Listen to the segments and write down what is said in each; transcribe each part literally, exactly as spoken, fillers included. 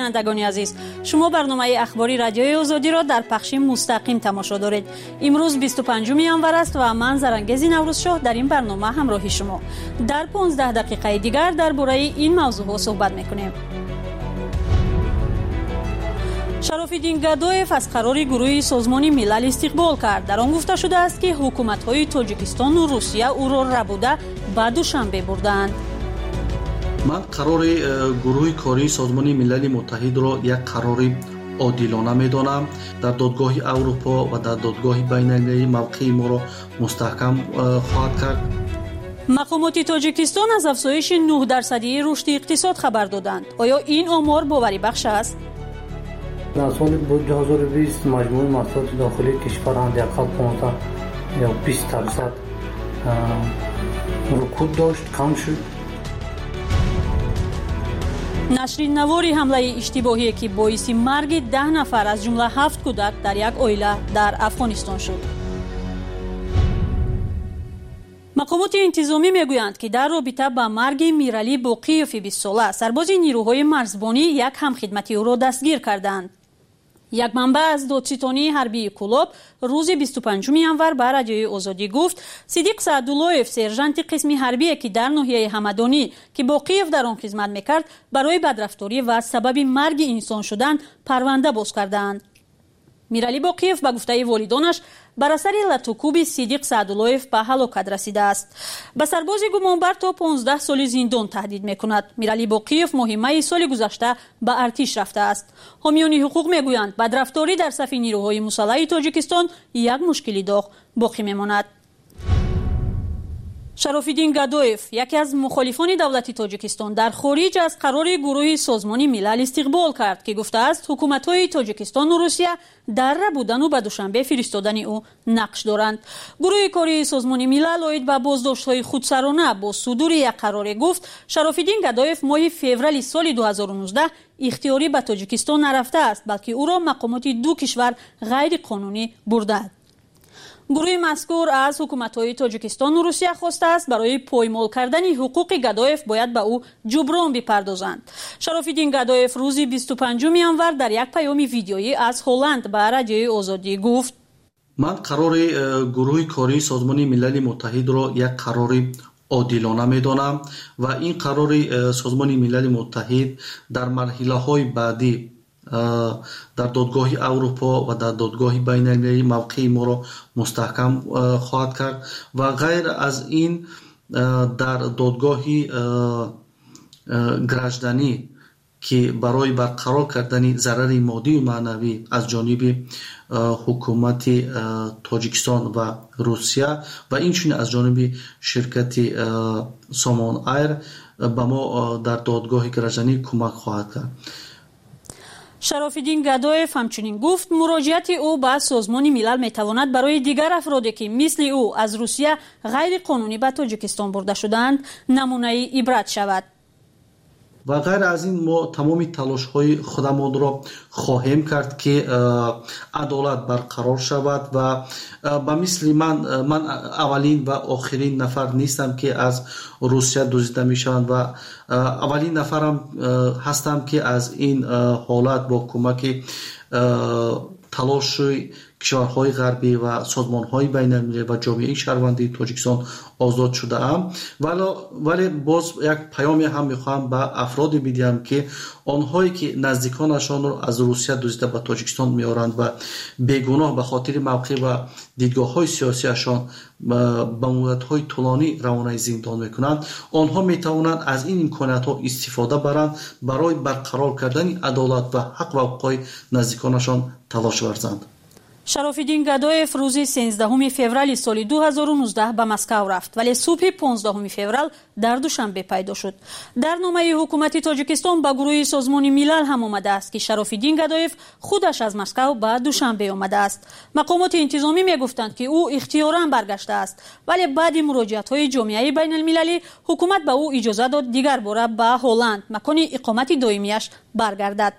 شنوندگان عزیز، شما برنامه اخباری رادیوی آزادی را در پخش مستقیم تماشا دارید. امروز بیست و پنجم ژانویه است و من زرنگزی نوروزشاه در این برنامه همراه شما. در پانزده دقیقه دیگر درباره این موضوع صحبت می‌کنیم. شراف‌الدین گدایف از قرار گروه سازمان ملل استقبال کرد. در آن گفته شده است که حکومت‌های تاجیکستان و روسیه او را ربوده به دوشنبه بردند. من قرار گروه کاری سازمان ملل متحد را یک قرار عادلانه می‌دانم. در دادگاه اروپا و در دادگاه بین‌المللی موقع ما را مستحکم خواهد کرد. مقامات تاجیکستان از افزایش نه درصدی رشد اقتصاد خبر دادند. آیا این آمار باوری بخش است؟ در سال دو هزار و بیست مجموع محصولات داخلی کشور حداقل پانزده یا بیست درصد رکود داشت، کم شد. نشرین نواری حمله اشتباهی که باعث مرگ ده نفر از جمله هفت کودک در یک عائله در افغانستان شد. مقامات انتظامی میگویند که در رابطه با مرگ میرعلی باقیوف بیست ساله سرباز نیروهای مرزبانی یک همخدمتی او را دستگیر کردند. یک منبع از دادستانی حربی کلاب روز بیست و پنجم ژانویه به رادیوی آزادی گفت صدیق سعدالله‌اف سرژانت قسم حربی که در ناحیه همدانی که باقیوف در آن خدمت میکرد برای بدرفتاری و سبب مرگ انسان شدن پرونده باز کردند. میرعلی باقیوف به گفته والدانش بر اثر لطوکوب صدیق سعدالله‌اف به هلاکت رسیده است. به سرباز گمانبر تا پانزده سال زندان تهدید میکند. میرعلی باقیوف ماه می سال گذشته به ارتش رفته است. حامیان حقوق میگویند بدرفتاری در صف نیروهای مسلح تاجیکستان یک مشکلی داغ باقی میماند. شراف‌الدین گدایف یکی از مخالفان دولت تاجیکستان در خارج از قرار گروه سازمان ملل استقبال کرد که گفته است حکومت‌های تاجیکستان و روسیه در ربودن و به دوشنبه فرستادن او نقش دارند. گروه کاری سازمان ملل اید به بازداشت‌های خودسرانه با صدور یک قرار گفت شراف‌الدین گدایف ماه فوریه سال دو هزار و نوزده اختیاری به تاجیکستان نرفته است، بلکه او را مقامات دو کشور غیر قانونی بردند. گروه مذکور از حکومت‌های تاجیکستان و روسیه خواسته است برای پایمال کردن حقوق گدایف باید به او جبران بپردازند. شراف‌الدین گدایف روز بیست و پنجم ژانویه در یک پیام ویدیویی از هلند به رادیوی آزادی گفت: من قرار گروه کاری سازمان ملل متحد را یک قرار عادلانه می‌دانم و این قرار سازمان ملل متحد در مرحله‌های بعدی در دادگاه اروپا و در دادگاه بین‌المللی موقع ما را مستحکم خواهد کرد و غیر از این در دادگاه گرجدانی که برای برقرار کردن ضرر مادی و معنوی از جانب حکومت تاجیکستان و روسیه و اینچنین از جانب شرکت سامان ایر به ما در دادگاه گرجدانی کمک خواهد کرد. شراف‌الدین گدایف همچنین گفت مراجعت او به سازمان ملل میتواند برای دیگر افرادی که مثل او از روسیه غیر قانونی به تاجیکستان برده شدند نمونه عبرت شود. و غیر از این ما تمام تلاش های خودمان را خواهیم کرد که عدالت برقرار شود و به مثل من من اولین و آخرین نفر نیستم که از روسیه دزدیده می شوند و اولین نفرم هستم که از این حالت با کمک تلاش کشورهای غربی و سازمانهای بین‌المللی و جامعه شهروندی تاجیکستان آزاد شده ام. ولی ولی باز یک پیامی هم میخوام به افراد بدیم که آنهایی که نزدیکانشان را از روسیه دزدیده به تاجیکستان میارند و بیگناه به خاطر موقع و دیدگاه‌های سیاسیشان به مدت‌های طولانی روانه زندان میکنند، آنها میتوانند از این امکانات‌ها استفاده برند برای برقرار کردن عدالت و حق و حقوق نزدیکانشان تلاش ورزند. شراف‌الدین گدایف روز سیزدهم فوریه سال دو هزار و نوزده به مسکو رفت ولی صبح پانزدهم فوریه در دوشنبه پیدا شد. در نامه حکومت تاجیکستان به گروه سازمان ملل هم آمده است که شراف‌الدین گدایف خودش از مسکو به دوشنبه آمده است. مقامات انتظامی میگفتند که او اختیاراً برگشته است ولی بعد مراجعت‌های جامعه بین‌المللی حکومت به او اجازه داد دیگر باره به هلند مکان اقامت دائمیش برگردد.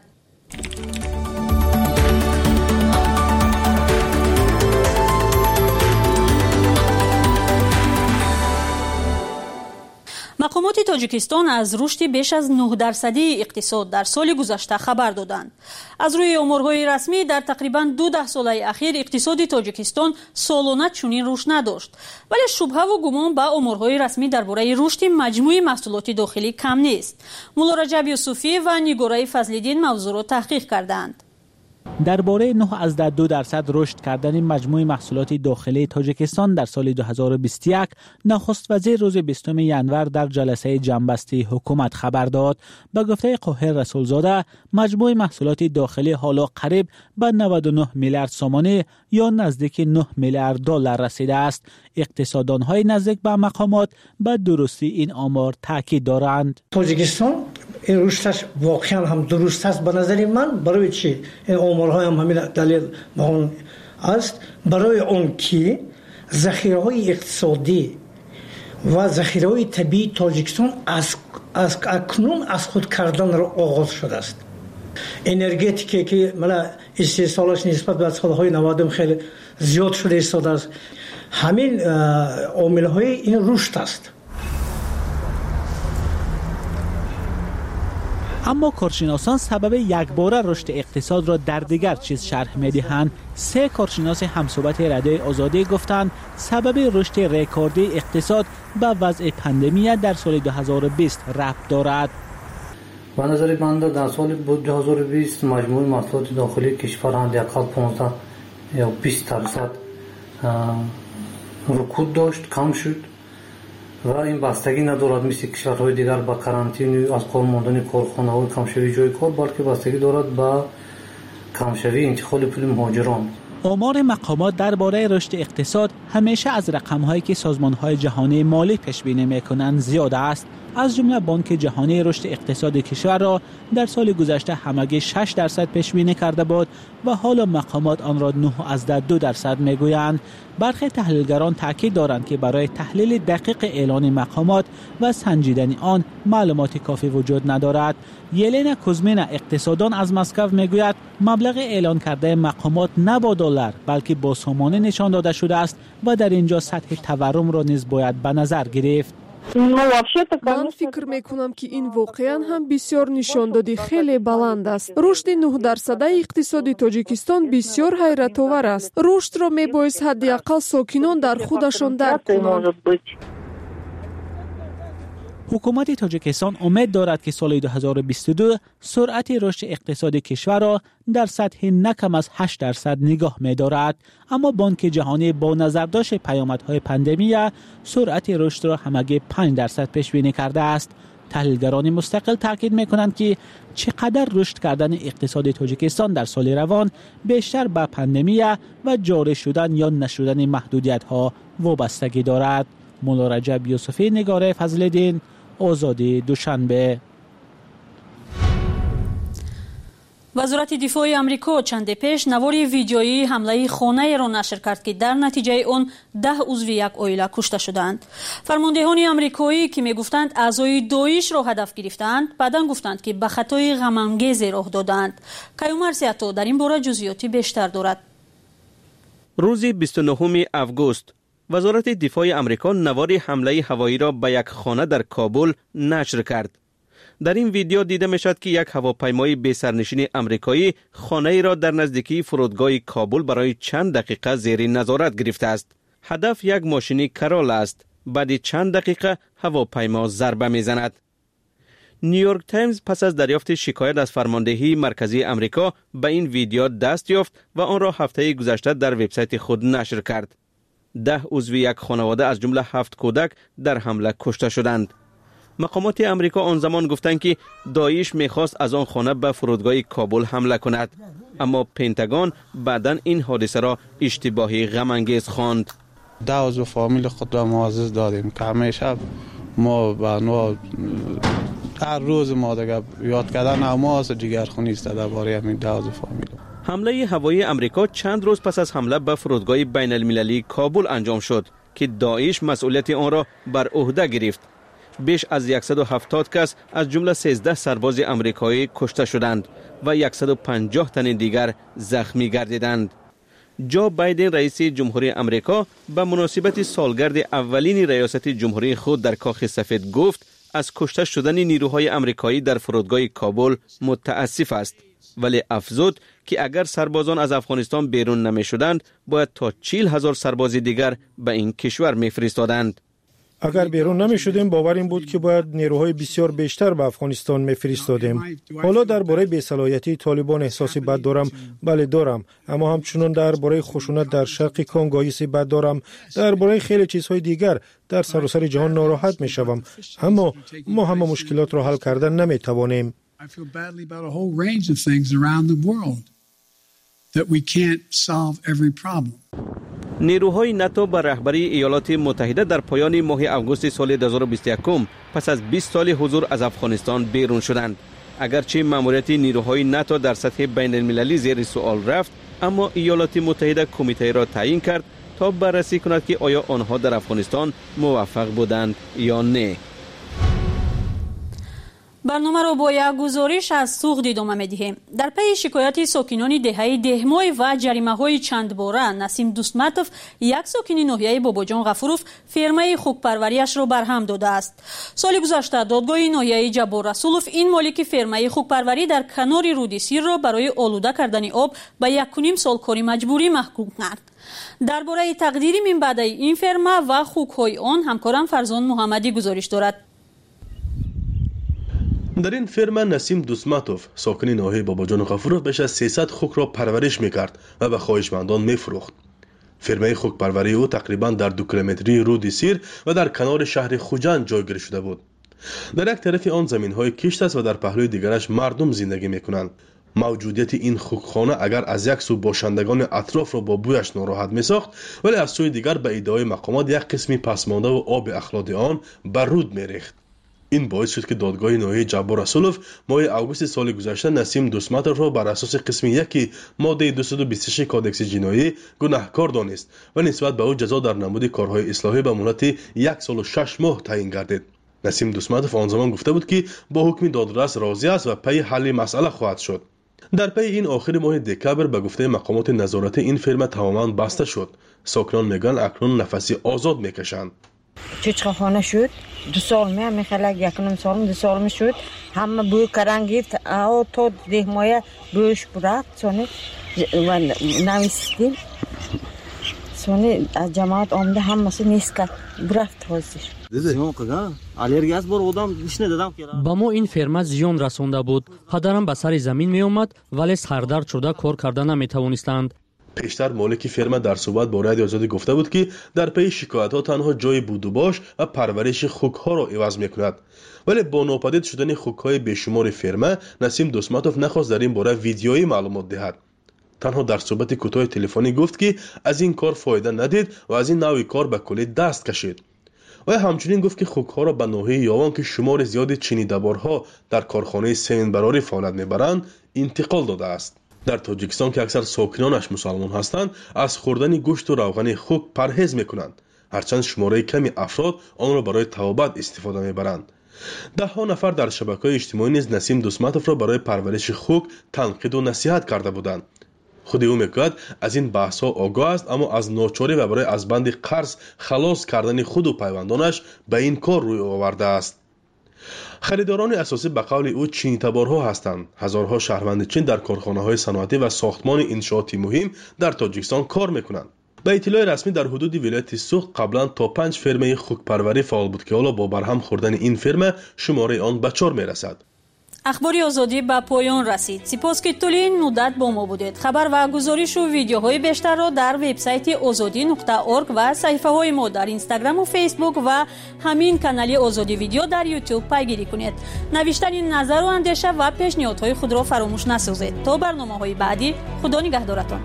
مقامات حکومت تاجیکستان از رشد بیش از نه درصدی اقتصاد در سال گذشته خبر دادند. از روی امورهای رسمی در تقریبا دو ده ساله اخیر اقتصاد تاجیکستان سالانه چنین رشد نداشت، ولی شبهه و گمان به امورهای رسمی درباره رشد مجموع محصولات داخلی کم نیست. مولا رجب یوسفی و نیگاره فضل‌الدین موضوع را تحقیق کردند. درباره نه از دو درصد رشد کردن مجموع محصولات داخلی تاجیکستان در سال دو هزار و بیست و یک نخست وزیر روز بیستم ژانویه در جلسه جنبسته حکومت خبر داد. به گفته قاهر رسولزاده مجموع محصولات داخلی حالا قریب به نود و نه میلیارد سومانی یا نزدیک نه میلیارد دلار رسیده است. اقتصاددان‌های نزدیک به مقامات به درستی این آمار تاکید دارند. تاجیکستان این رشدش واقعا هم درست است به نظر من. برای چی این آمارها هم همین دلیل با اون است؟ برای اون که ذخیره‌های اقتصادی و ذخیره‌های طبیعی تاجیکستان از از اکنون از خود کردن را آغاز شده است. انرژتیکی که ملا استحصالش نسبت به سالهای نود خیلی زیاد شده ایستاده است. همین عامل‌های این رشد است. اما کارشناسان سبب یکباره رشد اقتصاد را در دیگر چیز شرح می‌دهند. سه کارشناس همصحبت رادیوی آزادی گفتند سبب رشد رکوردی اقتصاد به وضع پاندمی در سال دو هزار و بیست ربط دارد. به نظر من در سال دو هزار و بیست مجموع محصولات داخلی کشور حداقل پانزده یا بیست درصد رکود داشت، کم شد و این بستگی ندارد مثل کشورهای دیگر با کرانتین از کار ماندن کارخانه‌های کمشوی جای کار، بلکه بستگی دارد با کمشوی انتقال پول مهاجران. آمار مقامات درباره رشد اقتصاد همیشه از رقم‌هایی که سازمان‌های جهانی مالی پیش بینی می‌کنند زیاد است. از جمله بانک جهانی رشد اقتصاد کشور را در سال گذشته همگی شش درصد پیش بینی کرده بود و حالا مقامات آن را نه از دو درصد میگویند. برخی تحلیلگران تاکید دارند که برای تحلیل دقیق اعلان مقامات و سنجیدن آن معلومات کافی وجود ندارد. یلنا کوزمینا اقتصاددان از مسکو میگوید مبلغ اعلان کرده مقامات نه با دلار بلکه با سومانه نشان داده شده است و در اینجا سطح تورم را نیز باید به نظر گرفت. من فکر میکنم که این واقعا هم بسیار نشان دادی خیلی بلند است. رشد نه درصده اقتصاد تاجیکستان بسیار حیرت آور است. رشد را میبایست حداقل ساکنان در خودشان درک کنند. حکومت تاجیکستان امید دارد که سال دو هزار و بیست و دو سرعت رشد اقتصاد کشور را در سطح نکم از هشت درصد نگاه می‌دارد، اما بانک جهانی با نظرداشت پیامدهای پاندمی سرعت رشد را همگی پنج درصد پیش بینی کرده است. تحلیلگران مستقل تاکید می‌کنند که چقدر رشد کردن اقتصاد تاجیکستان در سال روان بیشتر به پاندمی و جاری شدن یا نشدن محدودیت‌ها وابستگی دارد. مولا رجب یوسفی، نگاره فضل‌الدین، آزادی، دوشنبه. وزارت دفاع آمریکا چند پیش نوار ویدیویی حمله خانه را نشر کرد که در نتیجه آن ده عضو یک عائله کشته شدند. فرماندهان آمریکایی که میگفتند اعضای داعش را هدف گرفتند، بعداً گفتند که به خطای غم‌انگیز راه دادند. کیومرث عطا در این باره جزئیات بیشتر دارد. روز بیست و نهم آگوست وزارت دفاع آمریکا نوار حمله هوایی را به یک خانه در کابل نشر کرد. در این ویدیو دیده می شد که یک هواپیمای بی سرنشین آمریکایی خانه را در نزدیکی فرودگاه کابل برای چند دقیقه زیر نظارت گرفته است. هدف یک ماشین کرال است. بعد چند دقیقه هواپیما ضربه می زند. نیویورک تایمز پس از دریافت شکایت از فرماندهی مرکزی آمریکا به این ویدیو دست یافت و آن را هفته گذشته در وبسایت خود نشر کرد. ده عضو یک خانواده از جمله هفت کودک در حمله کشته شدند. مقامات آمریکا آن زمان گفتند که داعش می‌خواست از آن خانه به فرودگاه کابل حمله کند، اما پنتاگون بعداً این حادثه را اشتباهی غم‌انگیز خواند. ده عضو فامیل خود را معزز دادیم که همیشه ما با نوع هر روز ما دیگه یاد کردن اماس جگرخونی است درباره همین ده عضو فامیل. حمله هوایی آمریکا چند روز پس از حمله به فرودگاه بین المللی کابل انجام شد که داعش مسئولیت آن را بر عهده گرفت. بیش از صد و هفتاد کس از جمله سیزده سرباز آمریکایی کشته شدند و صد و پنجاه تن دیگر زخمی گردیدند. جو بایدن رئیس جمهوری آمریکا به مناسبت سالگرد اولین ریاست جمهوری خود در کاخ سفید گفت از کشته شدن نیروهای آمریکایی در فرودگاه کابل متاسف است، ولی افزود که اگر سربازان از افغانستان بیرون نمی شدند باید تا چهل هزار سرباز دیگر به این کشور می فرستادند. اگر بیرون نمی شدیم باور این بود که باید نیروهای بسیار بیشتر به افغانستان می فرستادیم. حالا درباره بی‌صلاحیتی طالبان احساسی بد دارم، بله دارم، اما همچنان درباره خشونت در شرق کانگو بد دارم، درباره خیلی چیزهای دیگر در سراسر جهان ناراحت می شوم، اما ما همه مشکلات را حل کردن نمی توانیم. نیروهای ناتو به رهبری ایالات متحده در پایان ماه آگوست سال دو هزار و بیست و یک پس از بیست سال حضور از افغانستان بیرون شدند. اگرچه ماموریت نیروهای ناتو در سطح بین المللی زیر سوال رفت، اما ایالات متحده کمیته را تعیین کرد تا بررسی کند که آیا آنها در افغانستان موفق بودند یا نه. برنامه را با یک گزارش از سوغد ادامه می‌دهیم. در پی شکایت ساکنان دهه دهمای و جریمه‌های چند باره، نسیم دوستمتوف، یک ساکن ناحیه باباجان غفوروف، فرمای خوکپروریش را برهم داده است. سال گذشته دادگاه ناحیه جبار رسولوف این مالک فرمای خوکپروری در کنار رود سیر را برای آلوده کردن آب به یک و نیم سال کاری مجبوری محکوم کرد. درباره تقدیر من بعد این فرما و خوک‌های آن همکارم فرزان محمدی گزارش دارد. در این فرما نسیم دوستمتوف، ساکن ناحیه باباجان غفوروف، بیش از سیصد خوک را پرورش میکرد و به خواهشمندان میفروخت. فرمای خوک پروری او تقریبا در دو کیلومتری رود سیر و در کنار شهر خوجند جایگیر شده بود. در یک طرف آن زمین‌های کشت است و در پهلوی دیگرش مردم زندگی میکنند. موجودیت این خوکخانه اگر از یک سو باشندگان اطراف را با بویش ناراحت میساخت، ولی از سوی دیگر به ادعای مقامات یک قسمی پسمانده و آب اخلاد آن بر رود میریخت. این باعث شد که دادگاه ناحیه جبار رسولوف ماه آگوست سال گذشته نسیم دوستمتوف را بر اساس قسم یک ماده دویست و بیست و شش کادکس جنایی گناهکار دانست و نسبت به او جزا در نمود کارهای اصلاحی به مدت یک سال و شش ماه تعیین گردید. نسیم دوستمتوف آن زمان گفته بود که با حکم دادرس راضی است و پی حل مسئله خواهد شد. در پی این آخر ماه دکبر به گفته مقامات نظارتی این فرما تماما بسته شد. ساکنان میگن اکنون نفسی آزاد میکشند. چوچخه خانه شد، دو سال می هم میخلق یکنم سالم دو سال می شد، همه بوی کرنگ گرفت، آو تا ده مایه بویش برد، سونه و نویستیم، سونه از جماعت آمده همه سو نیست کرد، برفت حاضر. با ما این فرما زیان رسانده بود. پدرم به سر زمین می آمد ولی سردرد شده کار کردن نمی توانستند. پیشتر مالک فرما در صحبت با رادیو آزادی گفته بود که در پی شکایت ها تنها جای بود و باش و پرورش خوک ها را عوض می کند، ولی با ناپدید شدن خوک های بیشمار فرما نسیم دوستمتوف نخواست در این باره ویدیویی معلومات دهد. تنها در صحبت کوتاه تلفنی گفت که از این کار فایده ندید و از این نوع کار به کلی دست کشید. و همچنین گفت که خوک ها را به ناحیه یاوان که شمار زیادی چینی دبارها در کارخانه سمن براری فعالیت میبرند انتقال داده است. در تاجیکستان که اکثر ساکنانش مسلمان هستند، از خوردن گوشت و روغن خوک پرهیز میکنند، هرچند شماره کمی افراد آن را برای توابت استفاده میبرند. ده ها نفر در شبکه‌های اجتماعی نیز نسیم دوستمتوف را برای پرورش خوک تنقید و نصیحت کرده بودند. خود او میگوید از این بحث ها آگاه است، اما از ناچاری و برای از بند قرض خلاص کردن خود و پیوندانش به این کار روی آورده است. خریداران اساسی به قول او چینی تبارها هستند. هزارها شهروند چین در کارخانه‌های صنعتی و ساختمان انشاءاتی مهم در تاجیکستان کار میکنند. به اطلاع رسمی در حدود ولایت سوخت قبلا تا پنج فرمه خوکپروری فعال بود که حالا با برهم خوردن این فرمه شماره آن به چهار میرسد. اخباری آزادی به پایان رسید. سپاس که طول این مدت با ما بودید. خبر و گزارش و ویدیوهای بیشتر را در وبسایت آزادی نقطه اورگ و صفحه های ما در اینستاگرام و فیسبوک و همین کانال آزادی ویدیو در یوتیوب پیگیری کنید. نوشتن نظر و اندیشه و پیشنهادهای خود را فراموش نسازید. تا برنامه‌های بعدی، خدا نگهدارتان.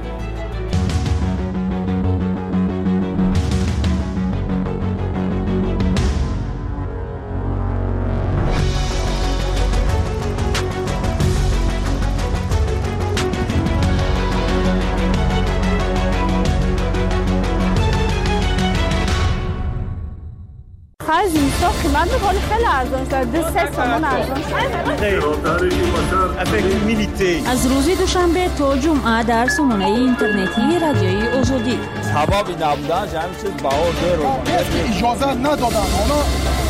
از اینستا قیمت می‌کنه خیلی ارزان شده، سه تومن ارزان شده. از روز دوشنبه تا جمعه در سامانه اینترنتی رادیوی آزادی. سبب نبودن همین چیز بها داره. اجازه ندادن. حالا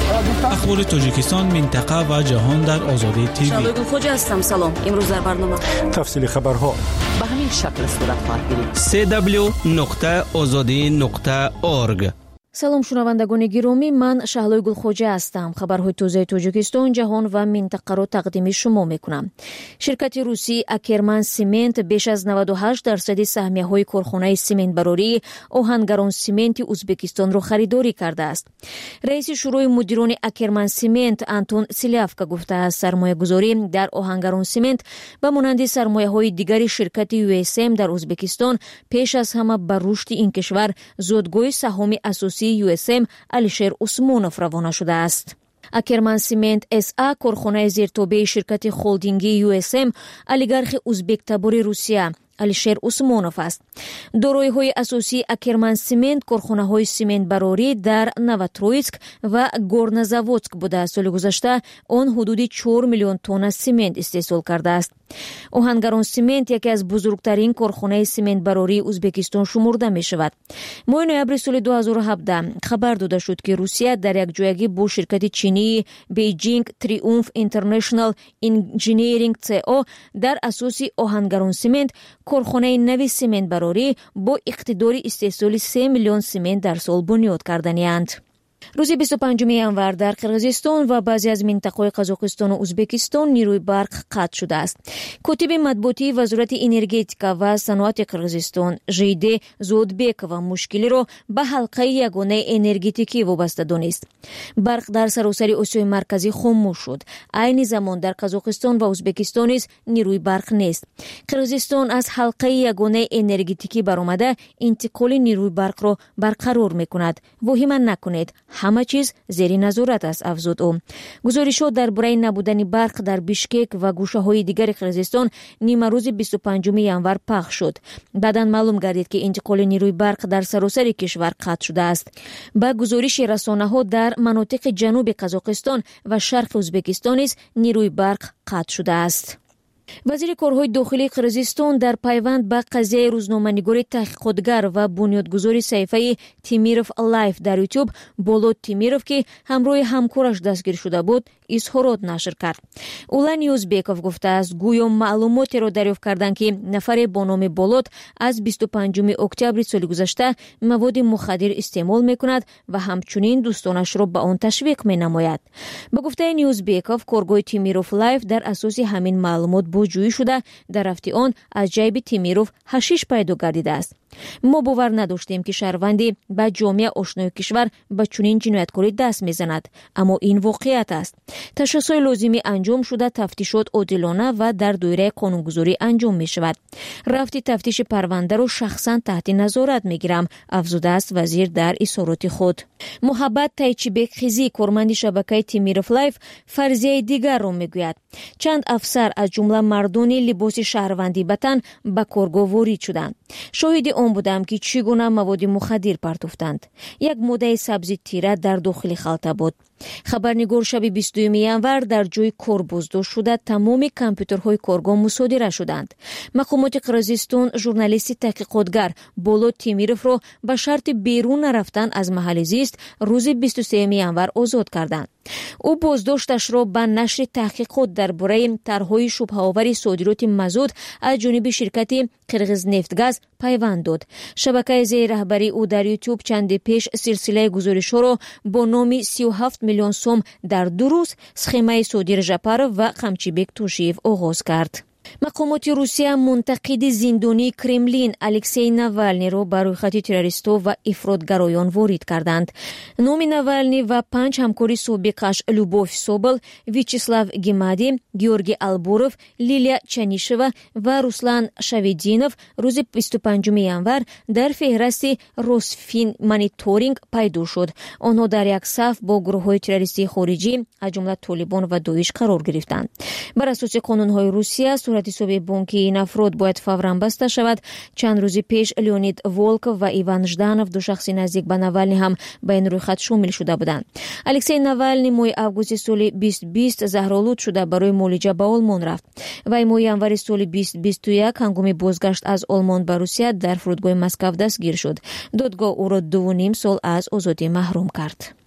اخبار تاجیکستان، منطقه و جهان در آزادی تیوی. شالوی گلخوجه هستم. سلام. امروز در برنامه تفصیل خبرها به همین شکل صورت خواهد گرفت. سی دبلیو نقطه آزادی نقطه اورگ. салом шунавандагони гиромӣ, ман Шаҳлои Гулхоҷа ҳастам. Хабарҳои тозаи Тоҷикистон, ҷаҳон ва минтақаро тақдими шумо мекунам. Ширкати русӣ Акерман Симент беш аз наваду ҳашт дарсади саҳмияҳои корхонаи сементбарории Оҳангарон Сименти Узбекистонро харидорӣ кардааст. раиси шӯрои мудирони Акерман Симент Антон Силявка гуфтааст, сармоягузорӣ дар Оҳангарон Симент ба монанди сармояҳои дигари ширкати ю эс эм дар Узбекистон пеш аз ҳама ба рушди ин кишвар зодгоҳи саҳоми асосии ю эс эм Алишер Усмонов равона шудааст. Акерман Симент эс а корхонаи зертобаи ширкати холдингии ю эс эм олигархи узбектабори Русия Алишер Усмонов аст. дороиҳои асосии Акерман Симент корхонаҳои сементбарорӣ дар Новотроицк ва Горнозаводск буда. Соли гузашта он ҳудуди чор миллион тонна семент истеҳсол кардааст. Оҳангарон Симент яке аз бузургтарин корхонаи сементбарории Узбекистон шумурда мешавад. моҳи ноябри соли ду ҳазору ҳабдаҳ хабар дода шуд, ки Русия дар якҷоягӣ бо ширкати чинии Beijing Triumph International Engineering си о дар асоси Оҳангарон Симент корхонаи нави сементбарорӣ бо иқтидори истеҳсоли се миллион семент дар сол бунёд карданианд. рӯзи бисту панҷуми январ дар Қирғизистон ва баъзе аз минтақаҳои Қазоқистону Узбекистон нирӯи барқ қатъ шудааст. котиби матбуотии Вазорати энергетика ва саноати Қирғизистон Жейде Зоодбекова мушкилиро ба ҳалқаи ягонаи энергетикӣ вобаста донист. барқ дар саросари Осиёи марказӣ хомӯш шуд. айни замон дар Қазоқистон ва Узбекистон низ нирӯи барқ нест. Қирғизистон аз ҳалқаи ягонаи энергетикӣ баромада интиқоли нирӯи барқро барқарор мекунад. воҳима накунед, ҳама чиз зери назорат аст, афзуд ӯ. гузоришҳо дар бораи набудани барқ дар Бишкек ва гӯшаҳои дигари Қирғизистон нимарӯзи бисту панҷуми январ пахш шуд. баъдан маълум гардид, ки интиқоли нирӯи барқ дар саросари кишвар қатъ шудааст. ба гузориши расонаҳо дар манотиқи ҷануби Қазоқистон ва шарқи Узбекистон низ нирӯи барқ қатъ шудааст. вазири корҳои дохилии Қирғизистон дар пайванд ба қазияи рӯзноманигори таҳқиқотгар ва бунёдгузори саҳифаи Тимиров Лайф дар ютуб Болот Тимиров, ки ҳамроҳи ҳамкораш дастгир шуда буд, изҳорот нашр кард. Улан Юзбеков гуфтааст, гӯё маълумотеро дарёфт карданд, ки нафаре бо номи Болот аз бисту панҷуми октябри соли гузашта маводи мухаддир истеъмол мекунад ва ҳамчунин дӯстонашро ба он ташвиқ менамояд. ба гуфтаи Юзбеков, коргоҳи Тимиров Лайф дар асоси ҳамин маълумот ҷӯӣ шуда дар рафти он аз ҷайби Тимиров ҳашиш пайдо гардидааст. мо бовар надоштем, ки шаҳрвандӣ ба ҷомеа ошнои кишвар ба чунин ҷинояткорӣ даст мезанад, аммо ин воқеият аст. ташхисҳои лозимӣ анҷом шуда тафтишот одилона ва дар доираи қонунгузорӣ анҷом мешавад. рафти тафтиши парвандаро шахсан таҳти назорат мегирам, афзудааст вазир дар изҳороти худ. муҳаббат Тайчибекхизӣ, корманди шабакаи Тимиров Лайф, фарзияи дигарро мегӯяд. чанд афсар аз ҷумла мардони либоси шаҳрвандӣ ба тан ба коргоҳ ворид шуданд. шоҳиди он будам, ки чӣ гуна маводи мухаддир партофтанд. як моддаи сабзи тира дар дохили халта буд. хабарнигор шаби бистуюми январ дар ҷои кор боздошт шуда тамоми компютерҳои коргоҳ мусодира шуданд. мақомоти Қирғизистон журналисти таҳқиқотгар Болот Тимировро ба шарти берун нарафтан аз маҳалли зист рӯзи бисту сеюми январ озод карданд. ӯ боздошташро ба нашри таҳқиқот дар бораи тарҳҳои шубҳаовари содироти мазут аз ҷониби ширкати Қирғизнефтгаз пайванд дод. шабакаи зери раҳбарии ӯ дар ютуб чанди пеш силсилаи гузоришҳоро бо номи сию ҳафт миллион сом дар ду рӯз схемаи Содир Жапаров ва Қамчибек Тӯшиев оғоз кард. мақомоти Русия мунтақиди зиндонии Кремлин Алексей Навальнийро ба рӯйхати террористҳо ва ифротгароён ворид карданд. номи Навальний ва панҷ ҳамкори собиқаш Любовь Собол, Вячеслав Гемади, Георгий Албуров, Лилия Чанишева ва Руслан Шавидинов рӯзи бисту панҷуми январ дар феҳрасти Росфин мониторинг пайдо шуд. онҳо дар як саф бо гурӯҳҳои террористии хориҷӣ аз ҷумла Толибон ва Доиш қарор гирифтанд. бар асоси қонунҳои Русия сурати бонки ин афрод бояд фавран баста шавад. чанд рӯзи пеш Леонид Волков ва Иван Жданов, ду шахси наздик ба Навальний, ҳам ба ин рӯйхат шомил шуда буданд. Алексей Навальний моҳи августи соли бист бист заҳролуд шуда барои муолиҷа ба Олмон рафт. вай моҳи январи соли бист бисту як ҳангоми бозгашт аз Олмон ба Русия дар фурудгоҳи Москав дастгир шуд. додгоҳ ӯро дуву ним сол аз озодӣ маҳрум кард.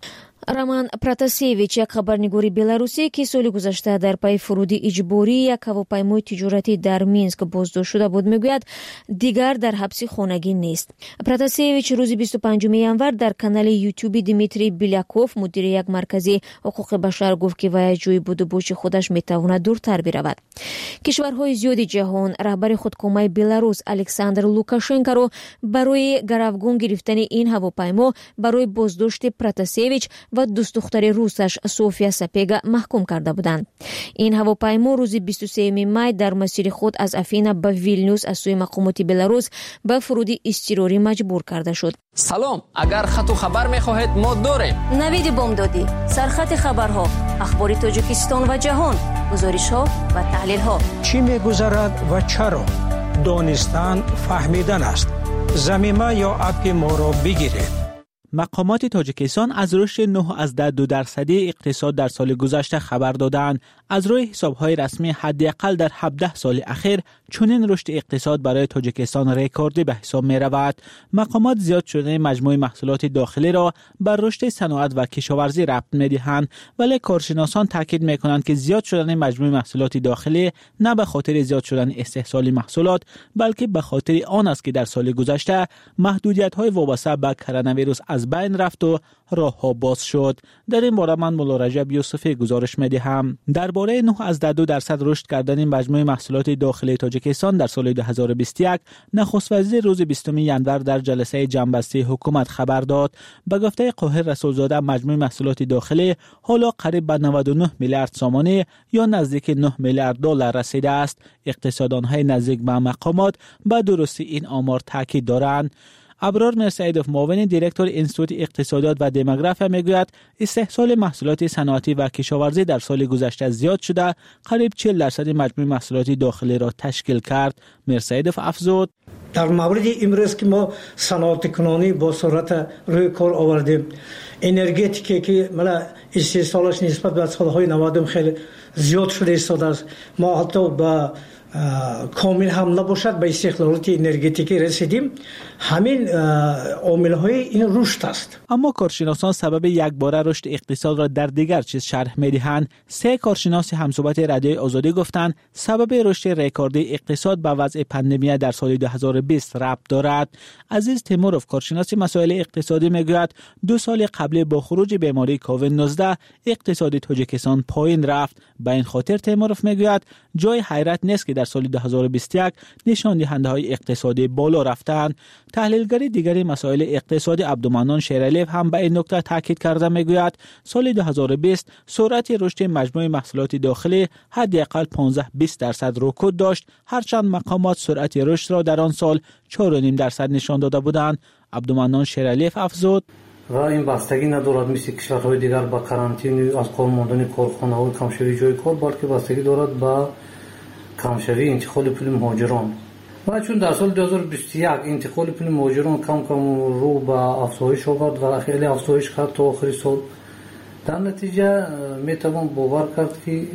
роман протасевич, як хабарнигори беларусие ки соли гузашта дар пайи фуруди иҷборӣ як ҳавопаймои тиҷоратӣ дар Минск боздошт шуда буд, мегӯяд дигар дар ҳабси хонагӣ нест. Протасевич рӯзи бисту панҷуми январ дар канали ютуби Дмитрий Беляков, мудири як маркази ҳуқуқи башар, гуфт ки вай аз ҷойи будубоши худаш метавонад дуртар биравад. кишварҳои зиёди ҷаҳон раҳбари худкомаи Беларус Александр Лукашенкоро барои гаравгон гирифтани ин ҳавопаймо барои боздошти Протасевич ва дустдухтари русаш София Сапега маҳкум карда буданд. ин ҳавопаймо рӯзи бисту сеюми май дар масири худ аз Афина ба Вилнюс аз сӯи мақомоти Беларус ба фуруди изтирорӣ маҷбур карда шуд. салом, агар хату хабар мехоҳед мо дорем. навиди бомдодӣ, сархати хабарҳо, ахбори Тоҷикистон ва ҷаҳон, гузоришҳо ва таҳлилҳо. чӣ мегузарад ва чаро? донистан фаҳмидан аст. замима ё апи моро бигиред. مقامات تاجیکستان از رشد نه از دو درصدی اقتصاد در سال گذشته خبر دادند. از روی حسابهای رسمی حداقل در هفده سال اخیر چنین رشد اقتصاد برای تاجیکستان رکوردی به حساب می رود. مقامات زیاد شدن مجموع محصولات داخلی را بر رشد صنعت و کشاورزی ربط می دهند، ولی کارشناسان تاکید می کنند که زیاد شدن مجموع محصولات داخلی نه به خاطر زیاد شدن استحصال محصولات، بلکه به خاطر آن است که در سال گذشته محدودیت‌های وابسته به کرونا ویروس از بین رفت و راه ها باز شد. در این باره من مولا رجب یوسفی گزارش می دهم. درباره نه از دو درصد رشد کردن مجموع محصولات داخلی تاجیکستان در سال دو هزار و بیست و یک، نخست وزیر روز بیستم ینور در جلسه جنبسته حکومت خبر داد. به گفته قاهر رسولزاده مجموع محصولات داخلی حالا قریب به نود و نه میلیارد سامانه یا نزدیک نه میلیارد دلار رسیده است. اقتصاددان‌های نزدیک به مقامات به درستی این آمار تاکید دارند. ابرار مرسیدوف، معاون دیرکتور انستیتوت اقتصادیات و دموگرافی، میگوید استحصال محصولات صنعتی و کشاورزی در سال گذشته زیاد شده، قریب چهل درصد مجموع محصولات داخلی را تشکیل کرد. مرسیدوف افزود: در مورد امروز که ما صنعت کنونی با سرعت روی کار آوردیم، انرژتیکی که ملا استحصالش نسبت به سالهای نود خیلی زیاد شده ایستاده است. ما حتی با کامل هم نباشد به استقلالات انرژتیکی رسیدیم. همین عامل‌های این رشد است. اما کارشناسان سبب یکباره رشد اقتصاد را در دیگر چیز شرح می‌دهند. سه کارشناس همصحبت رادیوی آزادی گفتند سبب رشد رکوردی اقتصاد به وضع پاندمی در سال دو هزار و بیست ربط دارد. عزیز تیموروف، کارشناس مسائل اقتصادی، میگوید دو سال قبل با خروج بیماری کووید نوزده اقتصاد تاجیکستان پایین رفت. به این خاطر تیموروف میگوید جای حیرت نیست که در سال دو هزار و بیست و یک نشان دهنده‌های اقتصادی بالا رفتند. تحلیلگر دیگری مسائل اقتصادی عبدالمنان شیرعلیف هم به این نکته تاکید کرده، میگوید سال دو هزار و بیست سرعت رشد مجموع محصولات داخلی حداقل پانزده بیست درصد رکود داشت، هرچند مقامات سرعت رشد را در آن سال چهار و نیم درصد نشان داده بودند. عبدالمنان شیرعلیف افزود: و این بستگی ندارد مثل کشورهای دیگر با کارانتین از کار ماندن کارخانه‌های کمشوی جای کار، بلکه بستگی دارد با کمشوی انتقال پول مهاجران. و چون در سال دو هزار و بیست و یک انتقال پول مهاجران کم کم رو به افزایش آورد و خیلی افزایش کرد تا آخر سال، در نتیجه میتوان باور کرد که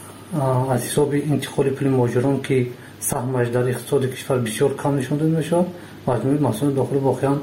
از حساب انتقال پول مهاجران که سهمش در اقتصاد کشور بسیار کم نشان داده میشد، مجموع محصول داخلی واقعا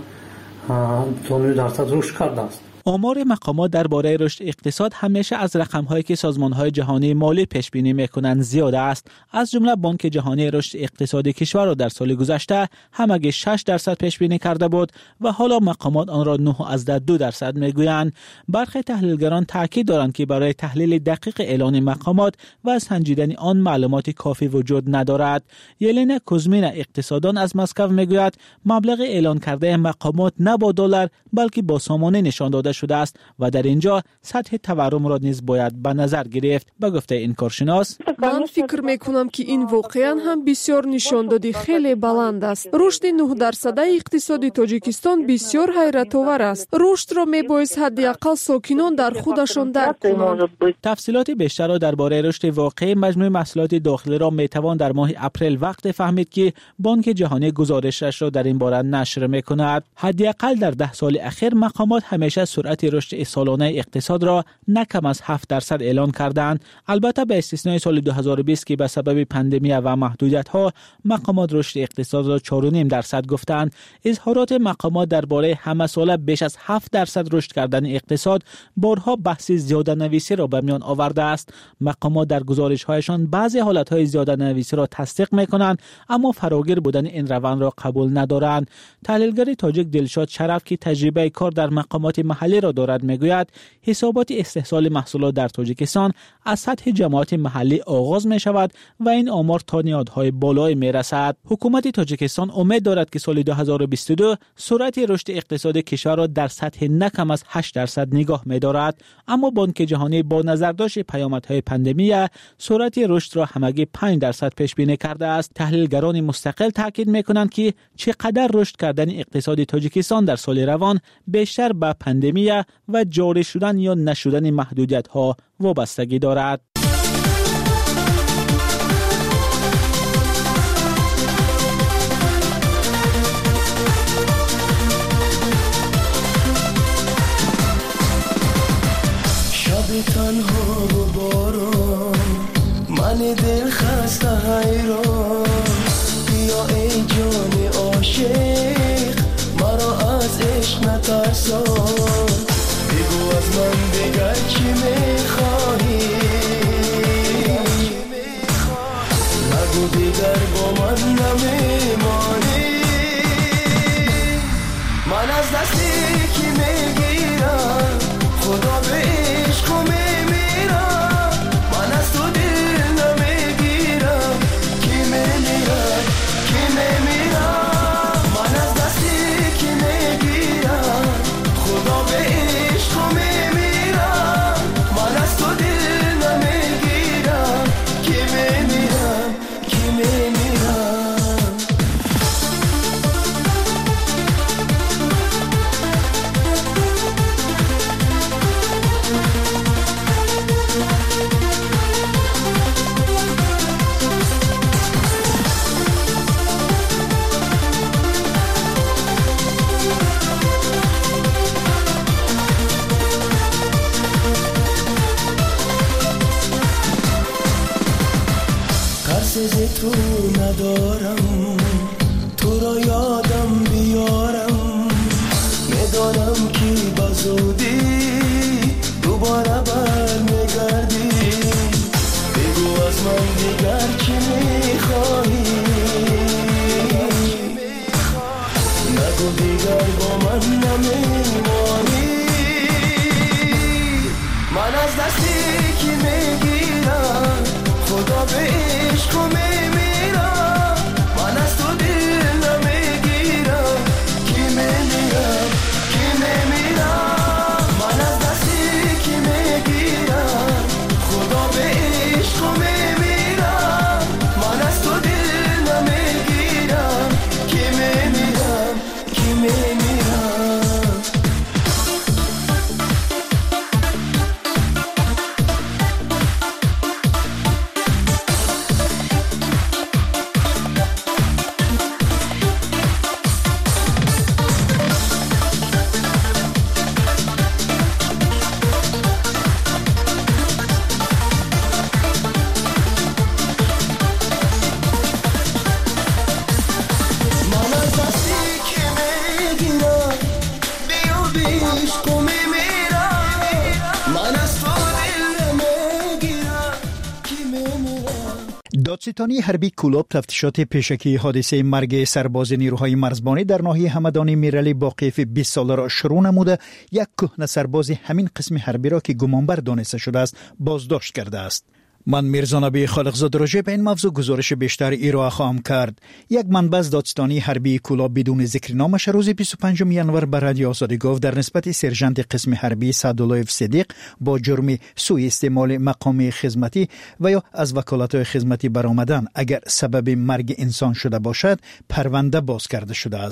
تا نه درصد رشد کرده است. آمار مقامات درباره رشد اقتصاد همیشه از رقم‌هایی که سازمان‌های جهانی مالی پیش بینی می‌کنند زیاد است. از جمله بانک جهانی رشد اقتصادی کشور را در سال گذشته همگی شش درصد پیش بینی کرده بود و حالا مقامات آن را نه از دو درصد می‌گویند. برخی تحلیلگران تاکید دارند که برای تحلیل دقیق اعلان مقامات و سنجیدن آن معلومات کافی وجود ندارد. یلنا کوزمینا، اقتصاددان از مسکو، می‌گوید مبلغ اعلان کرده مقامات نه با دلار بلکه با سامانه نشان داده شده است و در اینجا سطح تورم را نیز باید به نظر گرفت. به گفته این کارشناس: من فکر میکنم که این واقعا هم بسیار نشان دادی خیلی بلند است. رشد نه درصد اقتصاد تاجیکستان بسیار حیرت آور است. رشد را میبایست حداقل ساکنان در خودشان درک کنند. تفصیلات بیشتر را درباره رشد واقعی مجموع محصولات داخلی را میتوان در ماه اپریل وقت فهمید که بانک جهانی گزارشش را در این باره نشر میکند. حداقل در ده سال اخیر مقامات همیشه سرعت رشد سالانه اقتصاد را نه کم از هفت درصد اعلان کردند. البته به استثنای سال دو هزار و بیست که به سبب پاندمی و محدودیت‌ها مقامات رشد اقتصاد را چهار و نیم درصد گفتند. اظهارات مقامات درباره همه ساله بیش از هفت درصد رشد کردن اقتصاد بارها بحث زیاده نویسی را به میان آورده است. مقامات در گزارش‌هایشان بعضی حالت‌های زیاده نویسی را تصدیق می‌کنند اما فراگیر بودن این روند را قبول ندارند. تحلیلگر تاجیک دلشاد شرف که تجربه کار در مقامات محلی را دارد میگوید حسابات استحصال محصولات در تاجیکستان از سطح جماعت محلی آغاز می شود و این آمار تا نهادهای بالای می رسد. حکومت تاجیکستان امید دارد که سال دو هزار و بیست و دو سرعت رشد اقتصاد کشور را در سطح نه کم از هشت درصد نگاه می دارد، اما بانک جهانی با نظرداشت پیامدهای پاندمی سرعت رشد را همگی پنج درصد پیش بینی کرده است. تحلیلگران مستقل تاکید می کنند که چقدر رشد کردن اقتصاد تاجیکستان در سال روان بیشتر به پاندمی و جاری شدن یا نشدن محدودیت‌ها وابستگی دارد. شب تنها و باران، من دل خسته حیران، بیا ای جان عاشق مرا از عشق نترسان، بگو از من دیگر چی میخواهی، نگو دیگر با من نمیمانی، من از دستی کی میگیرم خدا به عشق میمیرم، من از تو دل نمیگیرم کی میمیرم کی میمیرم، من از دستی کی میگیرم خدا به عشق میمیرم، من از تو دل نمیگیرم کی میمیرم کی میمیرم. ترس تو ندارم، تو را یادم بیارم، میدانم که بزودی دوباره بر میگردی، بگو از من دیگر چی میخواهی، نگو دیگر با من نمیمانی، من از دستی کی میگیرم خدا به عشق میمیرم، من از تو دل نمیگیرم کی میمیرم کی میمیرم، من از دستی کی میگیرم خدا به عشق میمیرم، من از تو دل نمیگیرم کی میمیرم کی میمیرم. دادستانی حربی کولاب تفتیشات پیشکی حادثه مرگ سرباز نیروهای مرزبانی در ناحیه همدان میرعلی با قیف بیست ساله را شروع نموده، یک کهنه سرباز همین قسم حربی را که گمانبر دانسته شده است بازداشت کرده است. من میرزا نبی خالقزاده راجع به این موضوع گزارش بیشتر ارائه خواهم کرد. یک منبع از دادستانی حربی کولاب بدون ذکر نامش روز بیست و پنجم ژانویه به رادیو آزادی گفت در نسبت سرژانت قسم حربی سعدالله صدیق با جرم سوء استعمال مقام خدمتی و یا از وکالت‌های خدمتی برآمدن اگر سبب مرگ انسان شده باشد پرونده باز کرده شده است.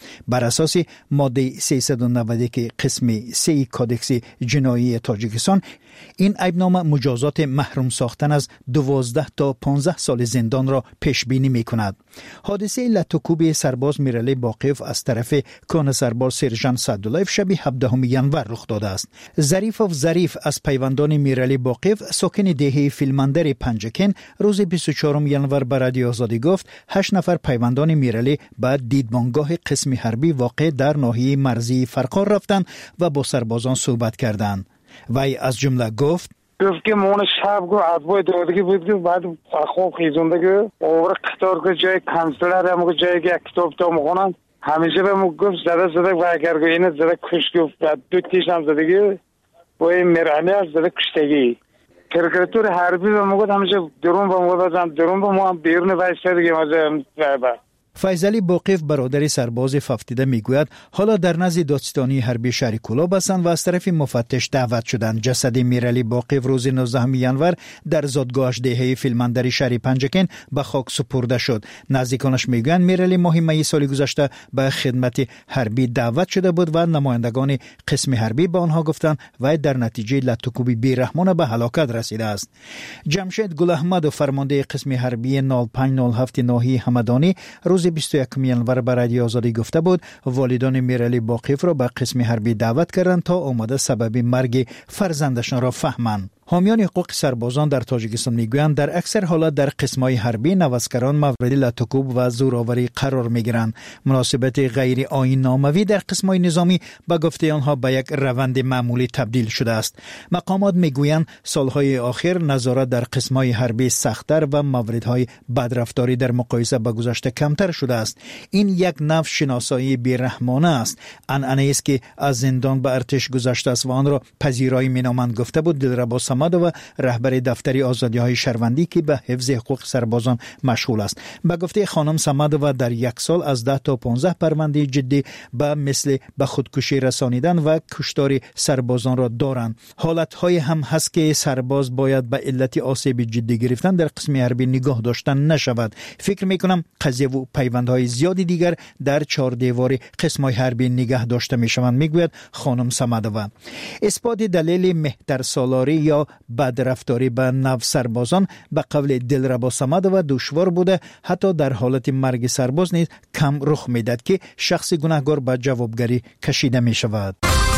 بر اساس ماده سیصد و نود یک قسم سه کادکس جنایی تاجیکستان این ایبنامه مجازات محروم ساختن از دوازده تا پانزده سال زندان را پیش بینی می کند. حادثه لطوکوب سرباز میرالی باقیف از طرف کان سرباز سرجان سعداللهیف شب هفدهم ینور رخ داده است. ظریفوف ظریف از پیوندان میرالی باقیف ساکن دهه فیلمندر پنجکن روز بیست و چهارم ینور به رادیو آزادی گفت هشت نفر پیوندان میرالی به دیدبانگاه قسم حربی واقع در ناحیه مرزی فرقار رفتند و با سربازان صحبت کردند. وی از جمله گفت گفت که مون شب گو عدوای دادگی بود که بعد خواب خیزونده که اوور قطار که جای کنسلر همون جایی که کتاب تا مخونن همیشه به مون گفت زده زده و اگر که اینه زده کش گفت بعد دو تیش هم زدگی با این مرانی از زده کشتگی کرکراتور حربی به مون گفت همیشه درون به مون گفت درون به مون هم بیرون ویسته دیگه مازه بعد فیضلی باقیف برادر سرباز ففتیده میگوید حالا در نزد دادستانی حربی شهر کولاب هستند و از طرف مفتش دعوت شدند. جسد میرالی باقیف روز نوزدهم ینور در زادگاهش دهه فیلمندری شهر پنجکن به خاک سپرده شد. نزدیکانش میگویند میرالی ماه می سال گذشته به خدمت حربی دعوت شده بود و نمایندگان قسم حربی به آنها گفتند و در نتیجه لطوکوب بیرحمانه به هلاکت رسیده است. جمشید گل احمد فرمانده قسم حربی نود و پنج نود و هفت ناحیه همدانی روز بیست و یکم ینور به رادیو آزادی گفته بود والدان میرالی باقیف را به قسم حربی دعوت کردند تا آمده سبب مرگ فرزندشان را فهمند. حامیان حقوق سربازان در تاجیکستان میگویند در اکثر حالات در قسم‌های حربی نوسکران مورد لطوکوب و زورآوری قرار میگیرند. مناسبت غیر آیین ناموی در قسم‌های نظامی به گفته آنها به یک روند معمولی تبدیل شده است. مقامات میگویند سالهای اخیر نظارت در قسم‌های حربی سخت‌تر و موردهای بدرفتاری در مقایسه با گذشته کمتر شده است. این یک نوع شناسایی بیرحمانه است. عنعنه است که از زندان به ارتش گذشته است و آن را پذیرایی مینامند گفته بود دلربا و رهبر دفتر آزادی‌های شهروندی که به حفظ حقوق سربازان مشغول است. به گفته خانم سمدووا در یک سال از ده تا پانزده پرونده جدی به مثل به خودکشی رسانیدن و کشتار سربازان را دارند. حالت‌های هم هست که سرباز باید به علت آسیب جدی گرفتن در قسم حربی نگاه داشتن نشود. فکر می‌کنم قضیه و پیوندهای زیادی دیگر در چهار دیوار قسم‌های حربی نگاه داشته می‌شوند میگوید خانم سمدووا. اثبات دلیل مهتر سالاری یا بدرفتاری به نو سربازان به قول دلربا سمدووا دشوار بوده. حتی در حالت مرگ سرباز نیز کم رخ میداد که شخص گناهکار به جوابگری کشیده می شود.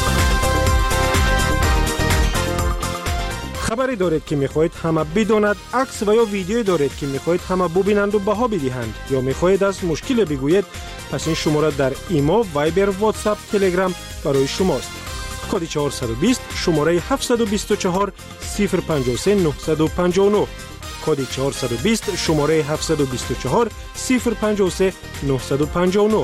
خبری دارید که میخواهید همه بداند، عکس و یا ویدیویی دارید که میخواهید همه ببینند و بها بدهند یا میخواهید از مشکل بگویید، پس این شماره در ایمو، وایبر، واتساپ، تلگرام برای شماست. کد چهارصد و بیست شماره هفتصد و بیست و چهار صفر پنجاه و سه نهصد و پنجاه و نه کد چهارصد و بیست شماره هفتصد و بیست و چهار صفر پنجاه و سه نهصد و پنجاه و نه.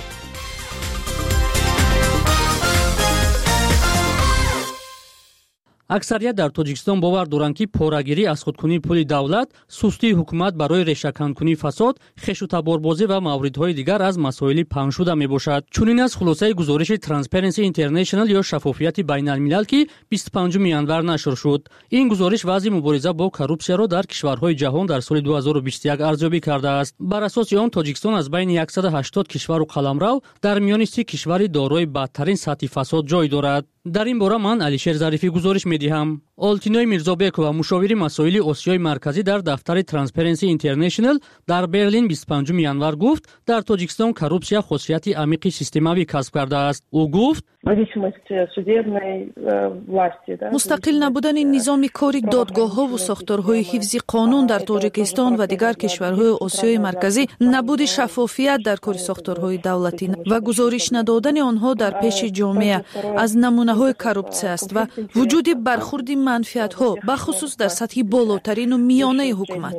аксарият дар тоҷикистон бовар доранд ки порагирӣ аз худкунии пули давлат, сустии ҳукумат барои решаканкунии фасод, хешутаборбозӣ ва мавридҳои дигар аз масоили паҳншуда мебошад. Чунин аз хулосаи гузориши Transparency International ё шаффофияти байналмилал ки бисту панҷуми январ нашр шуд. Ин гузориш вазъи мубориза бо коррупсияро дар кишварҳои ҷаҳон дар соли ду ҳазору бисту як арзёбӣ кардааст. Бар асоси он Тоҷикистон аз байни яксад و ҳаштод кишвару қаламрав дар миёни си кишвари дорои бадтарин сатҳи фасод ҷой дорад. дар ин бора ман Алишер Зарифӣ гузориш медиҳам. Олтиной Мирзобекова, мушовири масоили Осиёи марказӣ дар дафтари Transparency International дар Берлин бисту панҷуми январ гуфт, дар Тоҷикистон коррупсия хосияти амиқи системавӣ касб кардааст. Ӯ гуфт: мустақил набудани низоми кори додгоҳҳову сохторҳои ҳифзи қонун дар Тоҷикистон ва дигар кишварҳои Осиёи марказӣ, набуди шаффофият дар кори сохторҳои давлатӣ ва гузориш надодани онҳо дар пеши ҷомеа аз намунаҳои коррупсия аст ва вуҷуди бархурди манфиатҳо бахусус дар сатҳи болотарину миёнаи ҳукумат.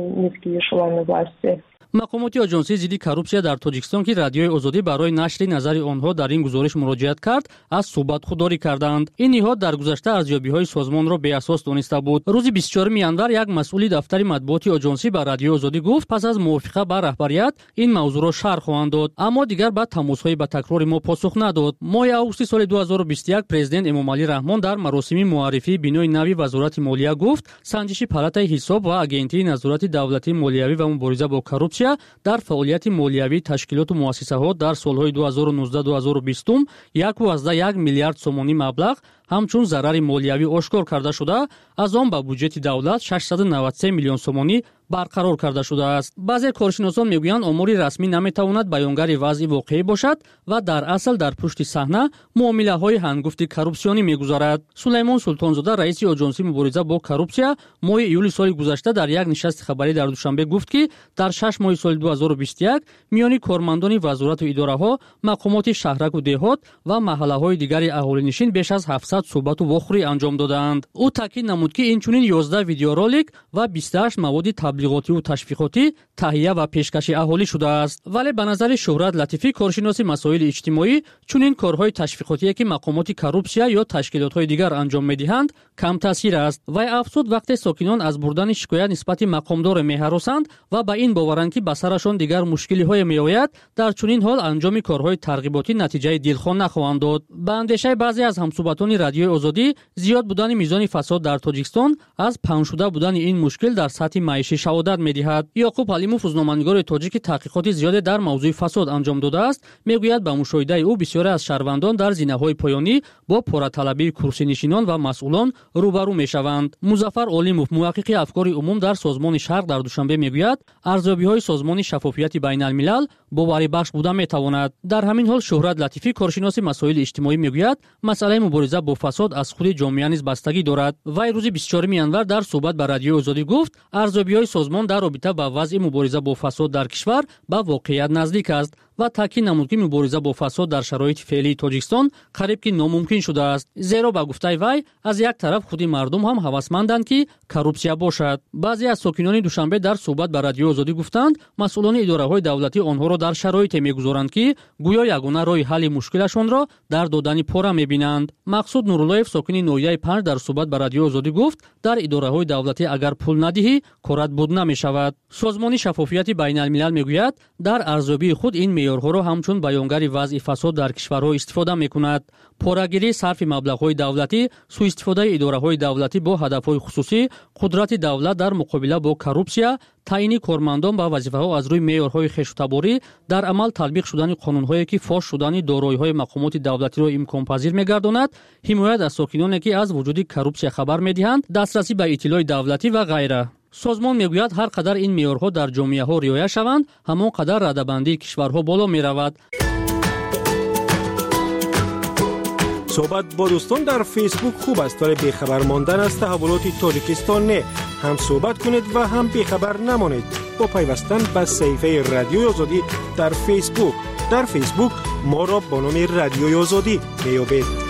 мақомоти оҷонсии зидди коррупсия дар Тоҷикистон ки радиои озодӣ барои нашри назари онҳо дар ин гузориш муроҷиат кард, аз суҳбат худдорӣ карданд. ин ниҳод дар гузашта арзёбиҳои созмонро беасос дониста буд. рӯзи бисту чорум январ як масъули дафтари матбуоти оҷонсӣ ба радиои озодӣ гуфт, пас аз мувофиқа ба раҳбарият ин мавзӯъро шарҳ хоҳанд дод, аммо дигар ба тамосҳои ба такрори мо посух надод. моҳи августи соли ду ҳазору бисту як президент Эмомалӣ Раҳмон дар маросими муаррифии бинои нави вазорати молия гуфт, санҷиши палатаи ҳисоб ва агентии назорати давлатии молиявӣ ва мубориза бо коррупсия коррупсия дар фаъолияти молиявии ташкилоту муассисаҳо дар солҳои ду ҳазору нуздаҳ ду ҳазору бист як вазда як миллиард сомонӣ маблағ ҳамчун зарари молиявӣ ошкор карда шуда, аз он ба бюджети давлат шашсаду навад и се миллион сомонӣ барқарор карда шудааст. баъзе коршиносон мегӯянд омори расмӣ наметавонад баёнгари вазъи воқеӣ бошад ва дар асл дар пушти саҳна муомилаҳои ҳангуфти коррупсионӣ мегузарад. Сулаймон Султонзода, раиси оҷонсии мубориза бо коррупсия, моҳи июли соли гузашта дар як нишасти хабарӣ дар Душанбе гуфт, ки дар шаш моҳи соли ду ҳазору бисту як миёни кормандони вазорату идораҳо, мақомоти шаҳраку деҳот ва маҳаллаҳои дигари аҳолинишин беш аз ҳафтсад суҳбату вохӯрӣ анҷом доданд. ӯ таъкид намуд, ки инчунин ёздаҳ видеоролик ва бисту ҳашт маводи таблиғотиву ташвиқотӣ таҳия ва пешкаши аҳолӣ шудааст. Вале ба назари Шӯҳрат Латифӣ, коршиноси масоили иҷтимоӣ, чунин корҳои ташвиқотие, ки мақомоти коррупсия ё ташкилотҳои дигар анҷом медиҳанд, кам таъсир аст. Вай афзуд, вақте сокинон аз бурдани шикоят нисбати мақомдоре меҳаросанд ва ба ин боваранд, ки ба сарашон дигар мушкилиҳое меояд, дар чунин ҳол анҷоми корҳои тарғиботӣ натиҷаи дилхон нахоҳанд дод. Ба андешаи баъзе аз ҳамсуҳбатони радиои Озодӣ, зиёд будани мизони фасод дар Тоҷикистон аз паҳншуда будани ин мушкил дар сатҳи маишӣ шаҳодат медиҳад. Яқуб Ҳалимов, рӯзноманигори тоҷики, таҳқиқоти зиёде дар мавзӯи фасод анҷом додааст. Мегӯяд ба мушоҳидаи ӯ бисёре аз шаҳрвандон дар зинаҳои поёнӣ бо пораталабии курсинишинон ва масъулон рӯбарӯ мешаванд. Музаффар Олимов, муҳаққиқи афкори умум дар Созмони Шарқ дар Душанбе, мегӯяд, арзёбиҳои Созмони шаффофияти байналмилал боварибахш буда метавонад. Дар ҳамин ҳол Шӯҳрат Латифӣ, коршиноси масоили иҷтимоӣ, мегӯяд, масъалаи мубориза бо фасод аз худи ҷомеа низ бастагӣ дорад. Вай рӯзи бисту чоруми январ дар суҳбат ба радиои Озодӣ гуфт, арзёбиҳои созмон дар робита ба вазъи мубориза бо фасод дар кишвар ба воқеият наздик аст ва таъкид намуд, ки мубориза бо фасод дар шароити феълии Тоҷикистон қариб ки номумкин шудааст. Зеро ба гуфтаи вай, аз як тараф худи мардум ҳам ҳавасманданд, ки коррупсия бошад. баъзе аз сокинони Душанбе дар суҳбат ба радиои Озодӣ гуфтанд, масъулони идораҳои давлатӣ онҳоро дар шароите мегузоранд, ки гӯё ягона роҳи ҳалли мушкилашонро дар додани пора мебинанд. Мақсуд Нуруллоев, сокини ноҳияи панҷ, дар суҳбат ба радиои Озодӣ гуфт, дар идораҳои давлатӣ агар пул надиҳӣ, корат буд намешавад. Созмони шаффофияти байналмилал мегӯяд, дар арзёбии худ ин меъёрҳоро ҳамчун баёнгари вазъи фасод дар кишварҳо истифода мекунад. Порагирӣ, сарфи маблағҳои давлатӣ, сӯистифодаи идораҳои давлатӣ бо ҳадафҳои хусусӣ, қудрати давлат дар муқобила бо коррупсия, таъини кормандон ба вазифаҳо аз рӯи меъёрҳои хештутаборӣ, дар амал татбиқ шудани қонунҳое, ки фош шудани дороиҳои мақомоти давлатиро имконпазир мегардонад, ҳимоят аз сокиноне, ки аз вуҷуди коррупсия хабар медиҳанд, дастрасӣ ба иттилои давлатӣ ва ғайра. Созмон мегӯяд, ҳар қадар ин меъёрҳо дар ҷомеаҳо риоя шаванд, ҳамон қадар радабандии кишварҳо боло меравад. صحبت با دوستان در فیسبوک خوب است، ولی بیخبر ماندن از تحولات تاجیکستان نه. هم صحبت کنید و هم بیخبر نمانید با پیوستن به صفحه رادیوی آزادی در فیسبوک. در فیسبوک ما را با نام رادیوی آزادی بیابید.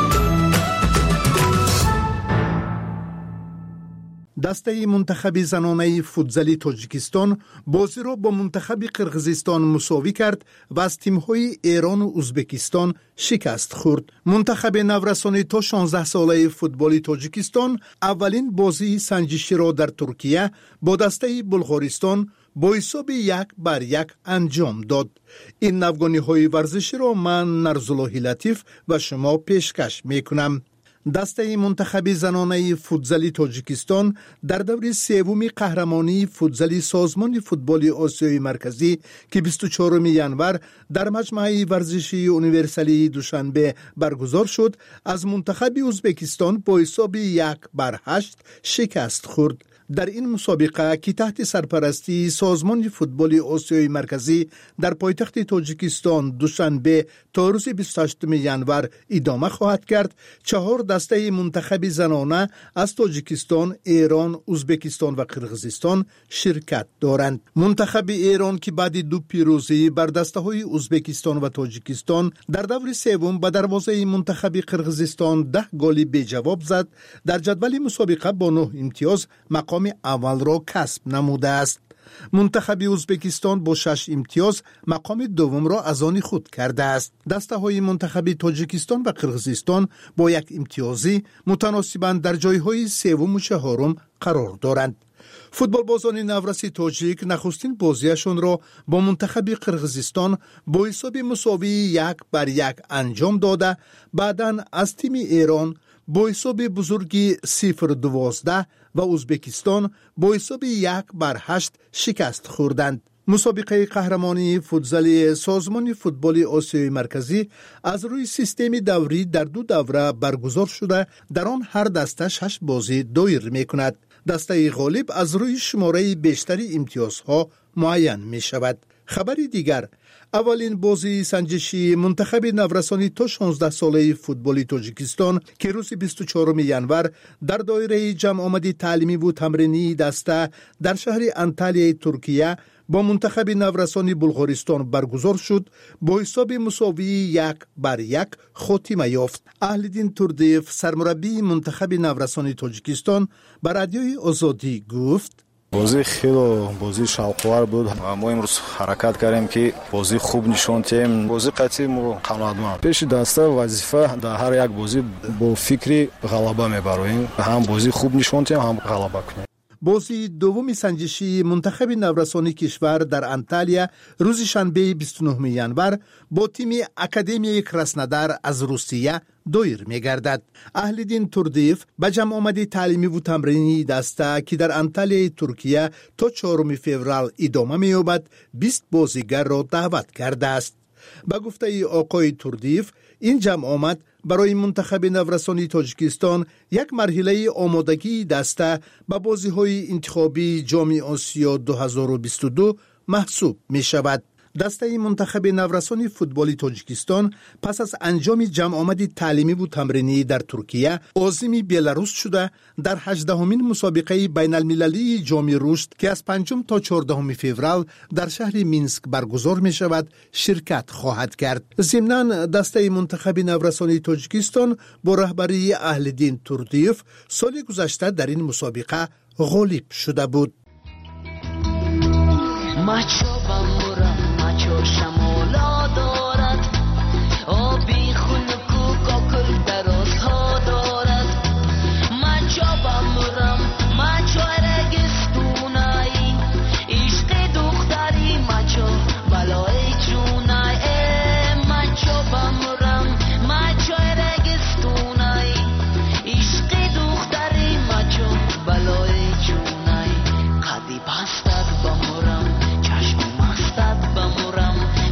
دسته منتخب زنانه فوتزالی تاجیکستان بازی را با منتخب قرقیزستان مساوی کرد و از تیم‌های ایران و ازبکستان شکست خورد. منتخب نورسانی تا شانزده ساله فوتبال تاجیکستان اولین بازی سنجشی را در ترکیه با دسته بلغارستان با حساب یک بر یک انجام داد. این نوگانی‌های ورزشی را من نرزالله لطیف و شما پیشکش می‌کنم. دسته منتخب زنانه فوتزالی تاجیکستان در دور سوم قهرمانی فوتزالی سازمان فوتبال آسیای مرکزی که بیست و چهارم ژانویه در مجمع ورزشی یونیورسالی دوشنبه برگزار شد، از منتخب ازبکستان با حساب یک بر هشت شکست خورد. در این مسابقه که تحت سرپرستی سازمان فوتبال آسیای مرکزی در پایتخت تاجیکستان دوشنبه تا روز بیست و هشتم ژانویه ادامه خواهد کرد، چهار دسته منتخب زنانه از تاجیکستان، ایران، ازبکستان و قرقیزستان شرکت دارند. منتخب ایران که بعد دو پیروزی بر دسته های ازبکستان و تاجیکستان در دور سوم به دروازه منتخب قرقیزستان ده گل بی جواب زد، در جدول مسابقه با نه امتیاز مقام اول را کسب نموده است. منتخب ازبکستان با شش امتیاز مقام دوم را از آن خود کرده است. دسته های منتخب تاجیکستان و قرقیزستان با یک امتیازی متناسباً در جایهای سوم و چهارم قرار دارند. فوتبال بازان نورس تاجیک نخستین بازیشان را با منتخب قرقیزستان با حساب مساوی یک بر یک انجام داده، بعداً از تیم ایران با حساب بزرگی صفر دوازده و ازبکستان با حساب یک بر هشت شکست خوردند. مسابقه قهرمانی فوتزالی سازمان فوتبال آسیای مرکزی از روی سیستم دوری در دو دوره برگزار شده. در آن هر دسته شش بازی دایر می کند. دسته غالب از روی شماره بیشتری امتیازها معین می شود. خبری دیگر، اولین بازی سنجشی منتخب نورسانی تا شانزده ساله فوتبالی تاجیکستان که روز بیست و چهارم ژانویه در دایره جمع آمدی تعلیمی و تمرینی دسته در شهر انتالیای ترکیه با منتخب نورسانی بلغارستان برگزار شد، با حساب مساوی یک بر یک خاتمه یافت. اهل‌دین توردیف سرمربی منتخب نورسانی تاجیکستان بر رادیوی آزادی گفت: بازی خیلی بازی شوق‌آور بود. ما امروز حرکت کردیم که بازی خوب نشون دهیم. بازی قطعی ما قناعتمند. پیش دسته وظیفه در هر یک بازی با فکری غلبه میبریم. هم بازی خوب نشون دهیم، هم غلبه کنیم. بازی دوم سنجشی منتخب نورسانی کشور در انتالیا روز شنبه بیست و نهم ژانویه با تیم اکادمیای کراسنودار از روسیه دایر می‌گردد. اهل‌دین توردیف به جمع آمدی تعلیمی و تمرینی دسته که در انتالیای ترکیه تا چهارم فوریه ادامه می‌یابد بیست بازیگر را دعوت کرده است. به گفته آقای توردیف، این جمع آمد برای منتخب نورسانی تاجیکستان یک مرحله آمادگی دسته به بازی‌های انتخابی جام آسیا دو هزار و بیست و دو محسوب می شود. دسته منتخب نورسانی فوتبالی تاجیکستان پس از انجام جمع آمدی تعلیمی و تمرینی در ترکیه عازم بلاروس شده در هجدهمین مسابقه بین المللی جام رشد که از پنجم تا چهاردهم فوریه در شهر مینسک برگزار می شود شرکت خواهد کرد. ضمناً دسته منتخب نورسانی تاجیکستان با رهبری اهل‌دین توردیف سال گذشته در این مسابقه غالب شده بود. چو شمالا دارد آبی خنک و کاکل درازها دارد من چابم رم من چای رگستونایی عشق دختری من چو بلای جونای من چابم رم من چای رگستونایی عشق دختری من چو بلای جونای قدی بستد بمرم چشم مستد بمرم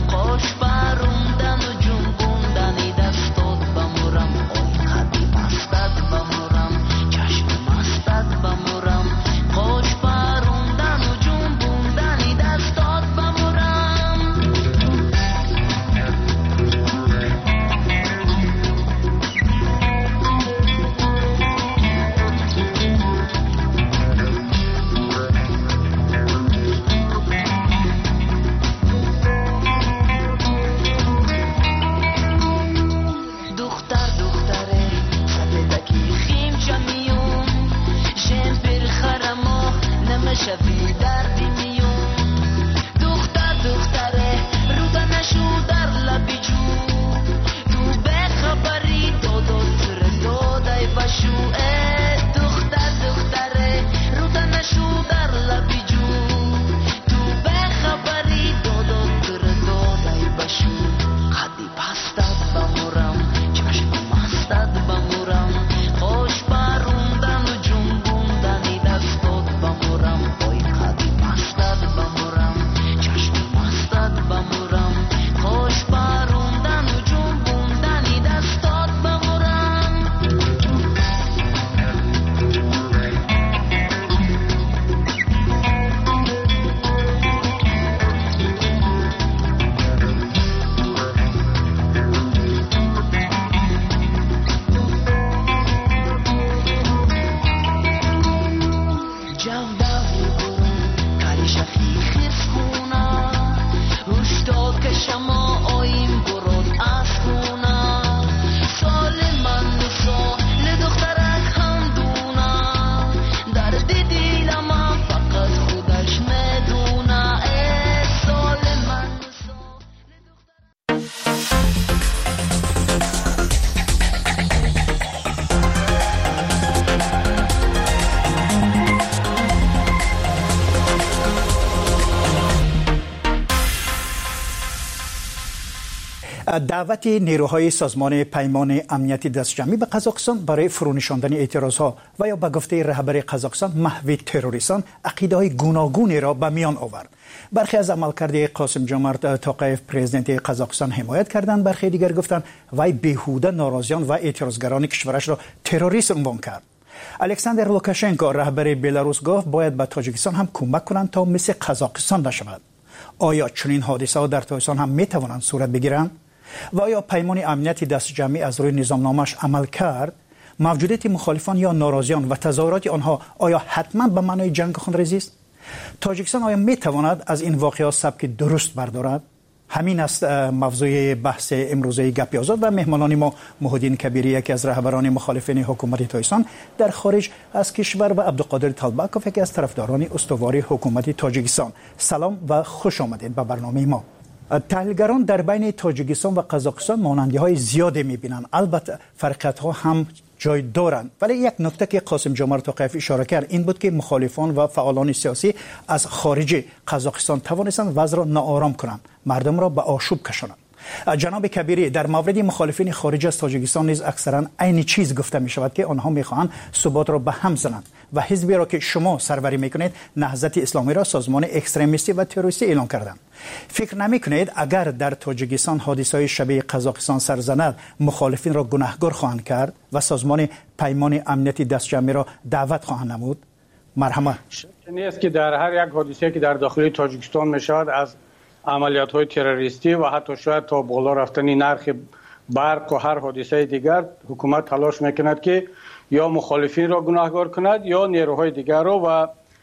دعوت نیروهای سازمان پیمان امنیتی دستجمعی به قزاقستان برای فرونشاندن اعتراضها و یا به گفته رهبر قزاقستان محو تروریستان عقیده‌های گوناگونی را به میان آورد. برخی از عملکرد قاسم جمعت توقیف پرزیدنت قزاقستان حمایت کردند، برخی دیگر گفتند وی بیهوده ناراضیان و اعتراضگران کشورش را تروریست عنوان کرد. الکساندر لوکاشنکو رهبر بلاروس گفت باید به تاجیکستان هم کمک کنند تا مثل قزاقستان نشود. آیا چنین حادثه‌ها در تاجیکستان هم میتوانند صورت بگیرند؟ و آیا پیمان امنیتی دست جمعی از روی نظامنامه‌اش عمل کرد؟ موجودیت مخالفان یا ناراضیان و تظاهرات آنها آیا حتما به معنای جنگ خونریزی است؟ تاجیکستان آیا میتواند از این واقعات سبک درست بردارد؟ همین است موضوع بحث امروزه گپی آزاد و مهمانان ما محمدین کبیری یکی از رهبران مخالفین حکومت تاجیکستان در خارج از کشور و عبدالقادر طلبکوف یکی از طرفداران استوار حکومت تاجیکستان. سلام و خوش آمدید به برنامه ما. تحلیلگران در بین تاجیکستان و قزاقستان مانندی‌های زیادی می‌بینند، البته فرقیت‌ها هم جای دارند، ولی یک نکته که قاسم جمعت توقیف اشاره کرد این بود که مخالفان و فعالان سیاسی از خارج قزاقستان توانستند وضع را ناآرام کنند، مردم را به آشوب کشانند. جناب کبیری، در مورد مخالفین خارج از تاجیکستان نیز اکثرا عین چیز گفته می شود که آنها میخواهند ثبات را به هم زنند و حزبی را که شما سروری میکنید نهضت اسلامی را سازمان اکستریمیستی و تروریستی اعلام کردند. فکر نمی کنید اگر در تاجیکستان حادثه‌های شبیه قزاقستان سر زند مخالفین را گناهکار خواهند کرد و سازمان پیمان امنیتی دستجمعی را دعوت خواهند نمود؟ مرحمت. نیست که در هر یک حادثه که در داخل تاجیکستان میشود از عملیات های تروریستی و حتی شاید تا بالا رفتنی نرخ برق و هر حادثه دیگر حکومت تلاش میکند که یا مخالفین را گناهکار کند یا نیروهای دیگر را، و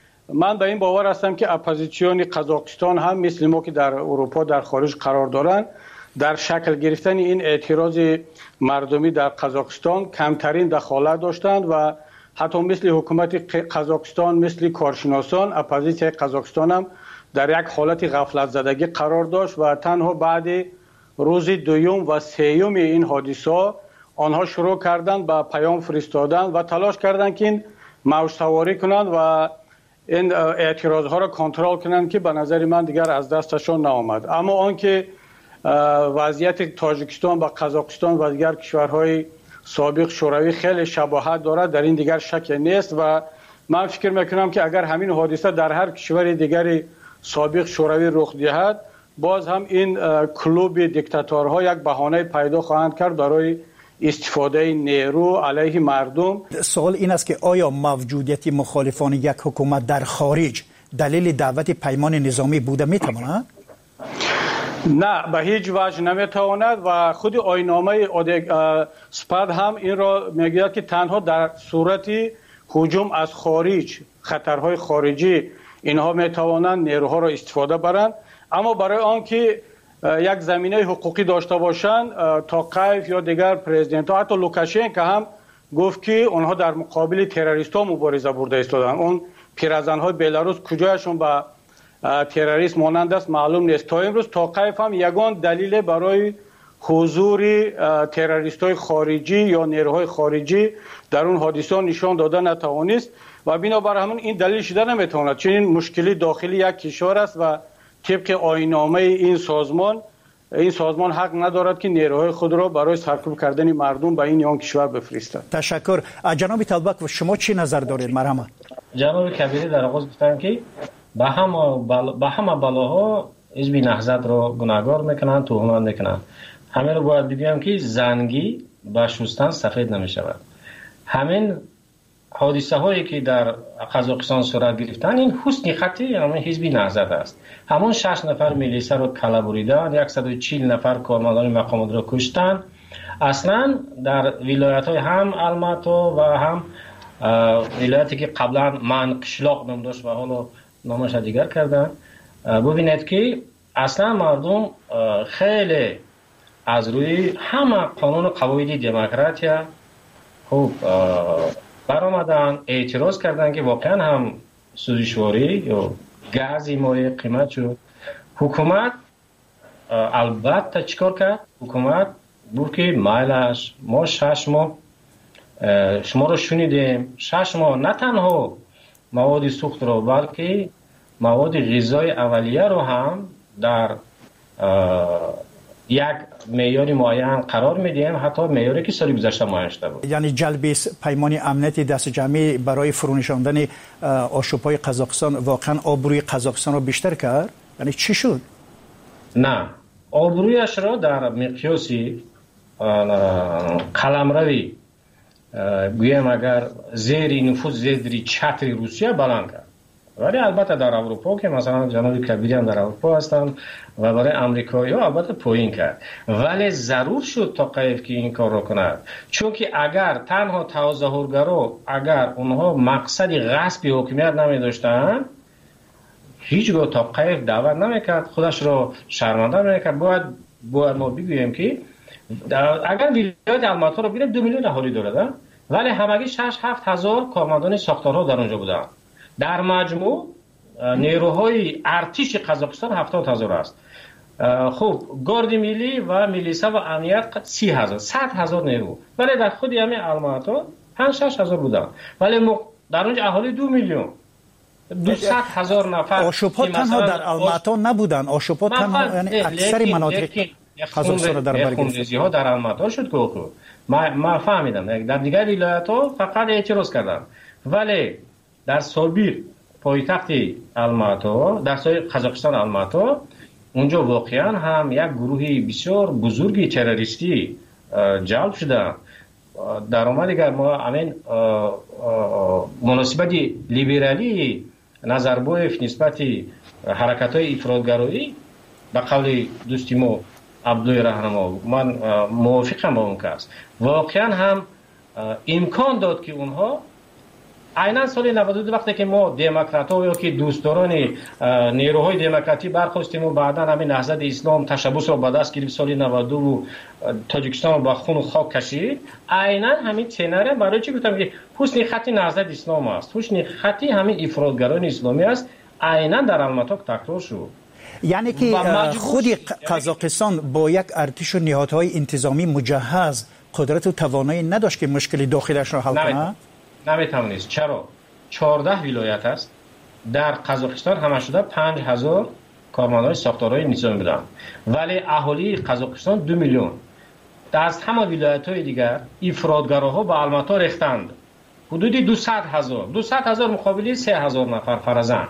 من به این باور هستم که اپوزیسیون قزاقستان هم مثل ما که در اروپا در خارج قرار دارند در شکل گرفتن این اعتراض مردمی در قزاقستان کمترین دخالت داشتند و حتی مثل حکومت قزاقستان مثل کارشناسان اپوزیسیون قزاقستان هم در یک حالت غفلت زدگی قرار داشت و تنها بعد روز دوم و سوم این حادثه آنها شروع کردند به پیام فرستادن و تلاش کردند که این موج سواری کنند و این اعتراض ها را کنترل کنند که به نظر من دیگر از دستشان نآمد. اما آنکه وضعیت تاجیکستان و قزاقستان و دیگر کشورهای سابق شوروی خیلی شباهت دارد در این دیگر شک نیست و من فکر میکنم که اگر همین حادثه در هر کشور دیگری سابق شوروی رخ دهد باز هم این کلوب دیکتاتورها یک بهانه پیدا خواهند کرد برای استفاده نیرو علیه مردم. سوال این است که آیا موجودیت مخالفان یک حکومت در خارج دلیل دعوت پیمان نظامی بوده میتواند؟ نه، به هیچ وجه نمیتواند و خود آیین‌نامه سپاد هم این را میگوید که تنها در صورت هجوم از خارج، خطرهای خارجی، اینها میتوانند نیروها را استفاده برند. اما برای آنکه یک زمینه حقوقی داشته باشند توقیف یا دیگر پرزیدنت ها، حتی لوکاشنکو هم گفت که آنها در مقابل تروریست ها مبارزه برده ایستادند. اون پیرزن های بلاروس کجایشون به تروریست مانند است معلوم نیست. تا امروز توقیف هم یگان دلیل برای حضور تروریست های خارجی یا نیروهای خارجی در اون حادثه نشان داده نتوانست و بنابر همون این دلیل شده نمیتواند، چون این مشکلی داخلی یک کشور است و طبق آیین‌نامه این سازمان این سازمان حق ندارد که نیروهای خود را برای سرکوب کردن مردم به این آن کشور بفرستد. تشکر. جناب طلبک و شما چی نظر دارید؟ مرحمت. جناب کبیری در آغاز گفتن که به همه بل... به همه بلاها حزب نهضت را گناهکار میکنند، تهمت میکنند. همه رو باید بگویم که زنگی با شستن سفید نمیشود. همین حادثه هایی که در قزاقستان صورت گرفتن این حسن خطی همون حزب نهضت است. همون شش نفر میلیسه رو کله بریدن، صد و چهل نفر کارمندان مقامات رو کشتن. اصلا در ولایت های هم الماتو و هم ولایتی که قبلا من قشلاق نام داشت و حالا نامش دیگر کردن، ببینید که اصلا مردم خیلی از روی همه قانون و قواعد دموکراتیا خوب برآمدن، اعتراض کردن که واقعا هم سوزشواری یا گازی مایع قیمت شد. حکومت البته چیکار کرد؟ حکومت بود که مایلش ما شش ماه شما رو شنیدیم، شش ماه نه تنها مواد سوخت رو بلکه مواد غذای اولیه رو هم در یک معیار معین قرار میدیم، حتی معیاری که سال گذشته معین شده بود. یعنی جلب پیمان امنیتی دست جمعی برای فرونشاندن آشوب‌های قزاقستان واقعا آبروی قزاقستان رو بیشتر کرد؟ یعنی چی شد؟ نه، آبرویش را در مقیاسی قلمروی گویم اگر زیر نفوذ زیر چتر روسیه بلند کرد. ولی البته در اروپا که مثلا جناب کبیری هم در اروپا هستن و برای امریکایی ها البته پایین کرد، ولی ضرور شد تا قیف که این کار رو کند، چون که اگر تنها تظاهرگرا اگر اونها مقصد غصب حکومت نمی داشتن هیچگاه تا قیف دعوت نمیکرد، خودش رو شرمنده نمیکرد. باید باید ما بگوییم که اگر ولایت الماتا رو بگیریم دو میلیون اهالی داره، ولی همگی شش هفت هزار کارمندان ساختارها در اونجا بودن. در مجموع نیروهای ارتش قزاقستان هفتاد هزار است. خب گارد ملی و میلیسا و امنیت سی هزار، صد هزار نیرو، ولی در خود همین الماتا پنج شش هزار بودن، ولی در اونجا اهالی دو میلیون دویست هزار نفر. آشوب‌ها تنها در الماتا نبودن، آشوب‌ها تنها یعنی اکثر مناطق قزاقستان در بر گرفت. ها در الماتا شد که ما ما فهمیدم در دیگر ولایت‌ها فقط اعتراض کردن، ولی در سابیر پایتخت الماتا در سای قزاقستان الماتا اونجا واقعا هم یک گروهی بسیار بزرگی تروریستی جلب شده. در اومد دیگر ما همین مناسبت لیبرالی نظربایف نسبت حرکت های افراطگرایی به قول دوستی ما عبدالله رهنما من موافقم با اون کس، واقعا هم امکان داد که اونها عیناً سال نود و دو وقتی که ما دموکرات‌ها یا که دوستداران نیروهای دموکراتی برخواستیم و بعداً همین نهضت اسلام تشبث رو به دست گرفت سال نود و دو و تاجیکستان رو با خون و خاک کشید، عیناً همین سناریو برای چی گفتم که حسن خطی نهضت اسلام است، حسن خطی همین افراطگران اسلامی است، عیناً در الماتا تکرار شد. یعنی که خود قزاقستان با یک ارتش و نهادهای انتظامی مجهز قدرت و توانایی نداشت که مشکل داخلش را حل کنه؟ نمیتونست. چرا؟ چهارده ولایت است در قزاقستان، همه شده پنج هزار کارمندان ساختارهای نظامی بودن، ولی اهالی قزاقستان دو میلیون. از همه ولایت‌های دیگر افراطگراها به الماتا ریختند، حدود دویست هزار دویست هزار مقابل سه هزار نفر فرزند.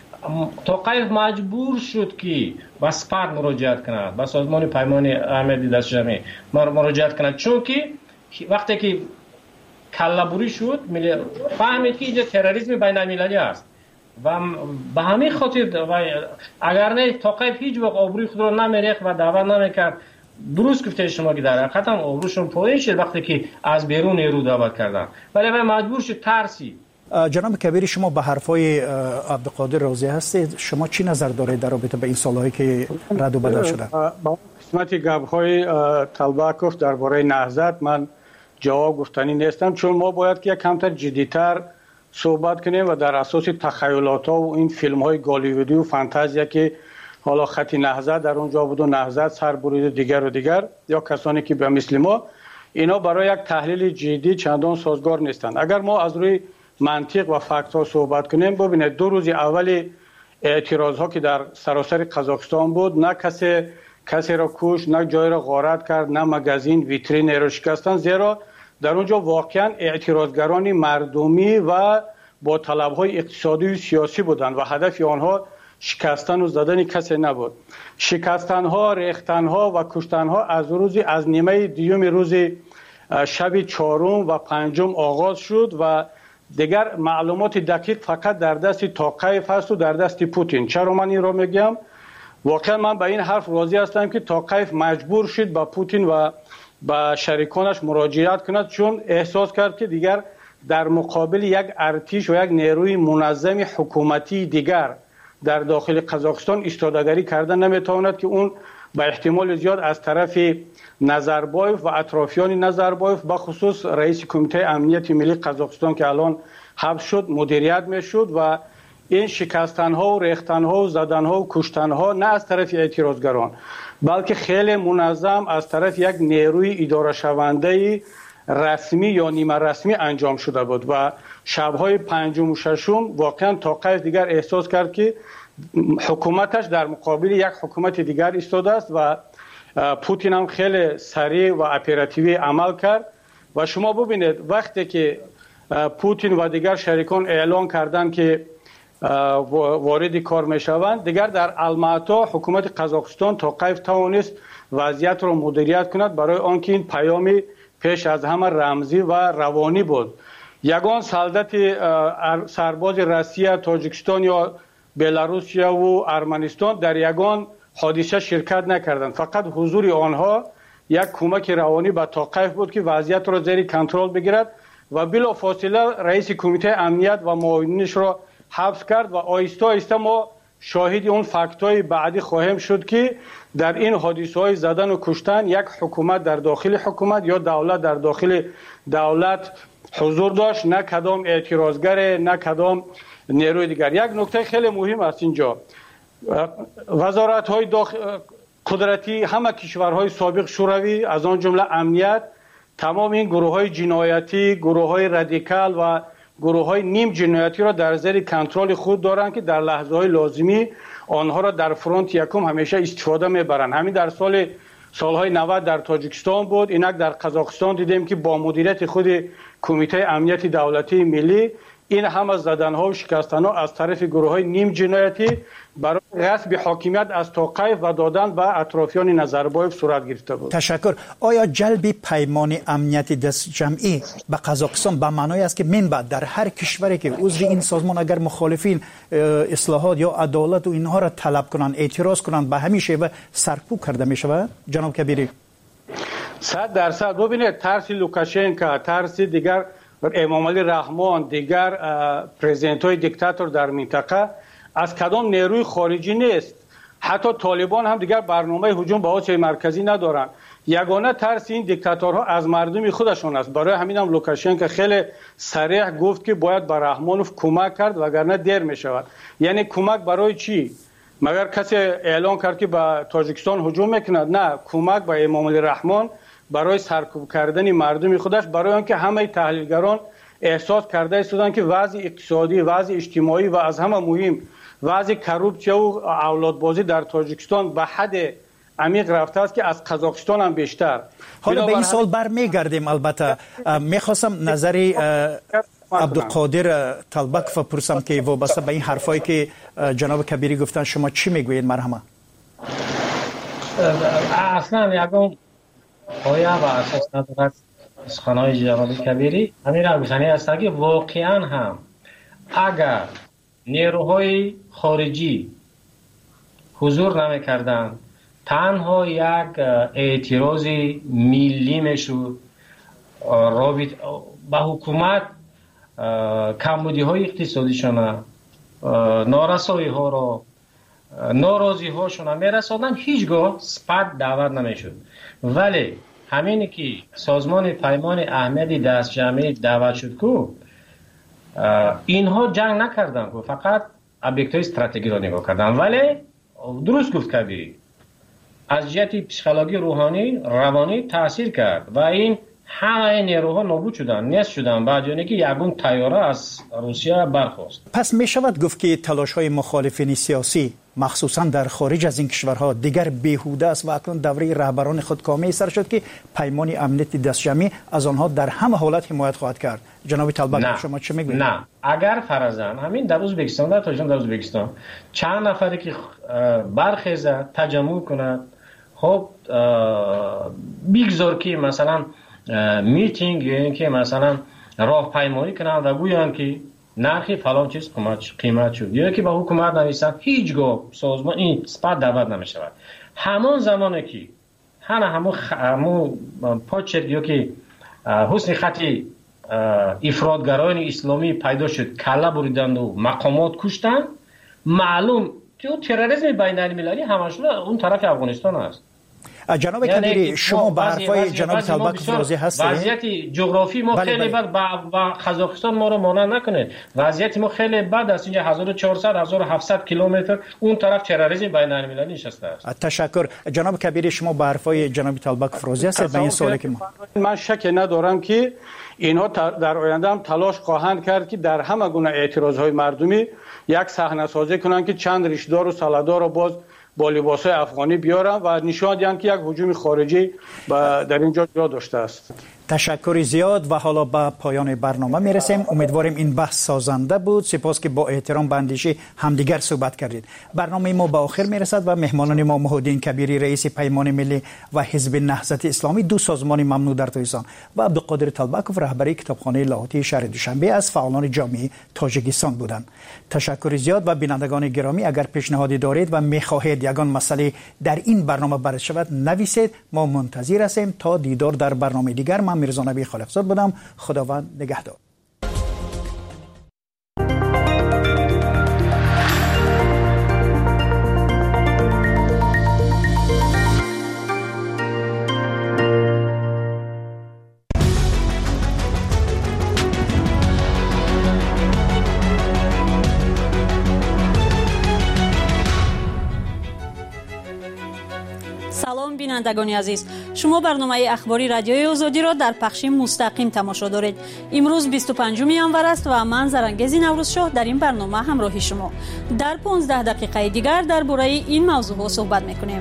تا قیف مجبور شد که به سپاه مراجعت کند، به سازمان پیمان امنیتی دست جمعی مراجعت کند، چون که وقتی که کله‌بری شد فهمید که اینجا تروریسم بین المللی است و به همین خاطر اگر نه تا قیف هیچ وقت آبروی خود را نمیریخت و دعوت نمیکرد. درست گفته شما که در حقیقت هم آبروشون پایین شد وقتی که از بیرون نیرو دعوت کردن، ولی مجبور شد ترسی. جناب کبیری، شما به حرفای عبدالقادر راضی هستید؟ شما چی نظر دارید در رابطه به این سالهایی که رد و بدل شده؟ با قسمت گپ‌های طلبکوف درباره نهضت من جواب گفتنی نیستم، چون ما باید که یک کمتر جدی‌تر صحبت کنیم و در اساس تخیلات ها و این فیلم های گالیوودی و فانتزیا که حالا خط نهضت در اونجا بود و نهضت سر برید دیگر و دیگر یا کسانی که به مثل ما، اینا برای یک تحلیل جدی چندان سازگار نیستند. اگر ما از روی منطق و فکت ها صحبت کنیم، ببینید دو روز اول اعتراض ها که در سراسر قزاقستان بود، نه کسی کسی را کش، نه جای را غارت کرد، نه مگزین ویترین را شکستن، زیرا در اونجا واقعا اعتراضگران مردمی و با طلبهای اقتصادی و سیاسی بودند و هدف آنها شکستن و زدن کسی نبود. شکستن ها، ریختن ها و کشتن ها از روز از نیمه دیوم روز شب چهارم و پنجم آغاز شد و دیگر معلومات دقیق فقط در دست تاقیف هست و در دست پوتین. چرا من این را میگم؟ واقعا من به این حرف راضی هستم که تاقیف مجبور شد با پوتین و با شریکانش مراجعت کند، چون احساس کرد که دیگر در مقابل یک ارتش و یک نیروی منظم حکومتی دیگر در داخل قزاقستان ایستادگی کردن نمیتواند که اون به احتمال زیاد از طرف نظربایف و اطرافیان نظربایف به خصوص رئیس کمیته امنیت ملی قزاقستان که الان حبس شد مدیریت میشد و این شکستن ها و ریختن ها و زدن ها و کشتن ها نه از طرف اعتراضگران بلکه خیلی منظم از طرف یک نیروی اداره شونده رسمی یا نیمه رسمی انجام شده بود و شبهای پنجم و ششم واقعا تاقیف دیگر احساس کرد که حکومتش در مقابل یک حکومت دیگر ایستاده است و پوتین هم خیلی سریع و اپراتیوی عمل کرد و شما ببینید وقتی که پوتین و دیگر شریکان اعلان کردند که وارد کار میشوند، دیگر در الماتا حکومت قزاقستان تا کیف توانست وضعیت را مدیریت کند، برای آنکه این پیامی پیش از همه رمزی و روانی بود. یگان سلطت سرباز روسیه، تاجیکستان یا بلاروسیا و ارمنستان در یگان حادثه شرکت نکردند. فقط حضور آنها یک کمک روانی به توقیف بود که وضعیت را زیر کنترل بگیرد و بلافاصله رئیس کمیته امنیت و معاونینش را حبس کرد و آهسته آهسته ما شاهد اون فکت‌های بعدی خواهیم شد که در این حادثه‌های زدن و کشتن یک حکومت در داخل حکومت یا دولت در داخل دولت حضور داشت، نه کدام اعتراضگر، نه کدام نیروی دیگر. یک نکته خیلی مهم است اینجا، وزارت‌های داخل قدرتی همه کشورهای سابق شوروی از آن جمله امنیت تمام این گروه‌های جنایتی، گروه‌های رادیکال و گروه‌های نیم جنایتی را در زیر کنترل خود دارند که در لحظه‌های لازمی آنها را در فرانت یکم همیشه استفاده می‌برند. همین در سال سالهای نود در تاجیکستان بود، اینک در قزاقستان دیدیم که با مدیریت خود کمیته امنیت دولتی ملی این همه زدن‌ها و شکستن‌ها از طرف گروه‌های نیم جنایتی برای غصب حاکمیت از توقیف و دادن به اطرافیان نظربایف صورت گرفته بود. تشکر. آیا جلب پیمان امنیت دست جمعی به قزاقستان به معنای است که من بعد در هر کشوری که عضو این سازمان اگر مخالفین اصلاحات یا عدالت و اینها را طلب کنند، اعتراض کنند، به همین شیوه سرکوب کرده می شود؟ جناب کبیری. صد درصد. ببینید ترس لوکاشنکا، ترس دیگر امام علی رحمان، دیگر پرزیدنت های دیکتاتور در منطقه از کدام نیروی خارجی نیست. حتی طالبان هم دیگر برنامه هجوم به آسیای مرکزی ندارند. یگانه ترس این دیکتاتورها از مردم خودشون است. برای همین هم لوکاشنکو خیلی صریح گفت که باید به رحمانوف کمک کرد وگرنه دیر می شود. یعنی کمک برای چی؟ مگر کسی اعلان کرد که به تاجیکستان هجوم میکند؟ نه، کمک به امام علی رحمان برای سرکوب کردن مردم خودش، برای آنکه همه تحلیلگران احساس کرده استودن که وضع اقتصادی، وضع اجتماعی و از همه مهم وضع کروپسیه و اولادبازی در تاجیکستان به حد عمیق رفته است که از قزاقستان هم بیشتر. حالا به این سال برمیگردیم. البته میخواستم نظری عبدالقادر طلبک بپرسم که وابسته به این حرفایی که جناب کبیری گفتن شما چی میگویید؟ مرحمه. اصلا یکم پایه و اساس ندارد سخنهای جناب کبیری. همین را گفتنی است که واقعا هم اگر نیروهای خارجی حضور نمی کردن، تنها یک اعتراض ملی میشد، رابط با حکومت کمبودی های اقتصادیشون، نارسایی ها را، ناراضی هاشون میرسادن، هیچگاه سپد دعوت نمیشد. ولی همینی که سازمان پیمان اهمیت دست جمعی دعوت شد که اینها جنگ نکردن، که فقط ابجکت های استراتژی را نگاه کردن. ولی درست گفت کبیری، از جهت پسیکولوژی روحانی روانی تاثیر کرد و این همه نیروها نابود شدن، نیست شدن بعد یعنی که یگون طیاره از روسیه برخاست. پس می شود گفت که تلاش های مخالفین سیاسی مخصوصا در خارج از این کشورها دیگر بیهوده است و اکنون دوره رهبران خودکامه سر شد که پیمان امنیت دست جمعی از آنها در همه حالت حمایت خواهد کرد. جناب طلبک شما چه میگویید؟ نه، اگر فرضاً همین در ازبکستان، در تاجیکستان، در ازبکستان چند نفری که برخیزه تجمع کند، خب بیگذار که مثلا میتینگ یا اینکه مثلا راهپیمایی کنند و گویند که نرخ فلان چیز قیمت شد، یا که با حکومت نویسند، هیچگاه سازمان این سپد دعوت نمی شود. همون زمانی که همه همون همون پاچر یا که حسن خطی افراطگرایان اسلامی پیدا شد، کله بریدند و مقامات کشتند، معلوم که تروریسم بین المللی همشون اون طرف افغانستان است. جناب کبیری شما به حرفای جناب طلبک فروزی هستید؟ وضعیت جغرافی ما بله خیلی بد با قزاقستان ما رو مانع نکنید. وضعیت ما خیلی بد است. اینجا هزار و چهارصد هزار و هفتصد کیلومتر اون طرف تروریسم بین المللی نشسته است. تشکر. جناب کبیری شما به حرفای جناب طلبک فروزی هستید؟ به این سوالی که ما من شک ندارم که اینها در آینده هم تلاش خواهند کرد که در همه گونه اعتراضهای مردمی یک صحنه سازی کنند که چند ریشه‌دار و ساله‌دار رو باز با لباس‌های افغانی بیارن و نشان دهند که یک هجوم خارجی در اینجا جا داشته است. تشکر زیاد و حالا به پایان برنامه میرسیم. امیدواریم این بحث سازنده بود. سپاس که با احترام به اندیشه همدیگر صحبت کردید. برنامه ما به آخر میرسد و مهمانان ما محمدالدین کبیری رئیس پیمان ملی و حزب نهضت اسلامی، دو سازمان ممنوع در تاجیکستان، و عبدالقادر طلبکوف رهبری کتابخانه لاهوتی شهر دوشنبه از فعالان جامعه تاجیکستان بودند. تشکر زیاد. و بینندگان گرامی، اگر پیشنهادی دارید و میخواهید یگان مسئله در این برنامه بررسی شود، نویسید. ما منتظر هستیم. تا دیدار در برنامه دیگر، من میرزا نبی خالقزاد بودم. خداوند نگهدار. بینندگان عزیز، شما برنامه اخباری رادیوی آزادی را در پخش مستقیم تماشا دارید. امروز بیست و پنجم ژانویه است و من زرنگز نوروزشاه در این برنامه همراه شما. در پانزده دقیقه دیگر درباره این موضوع صحبت می‌کنیم.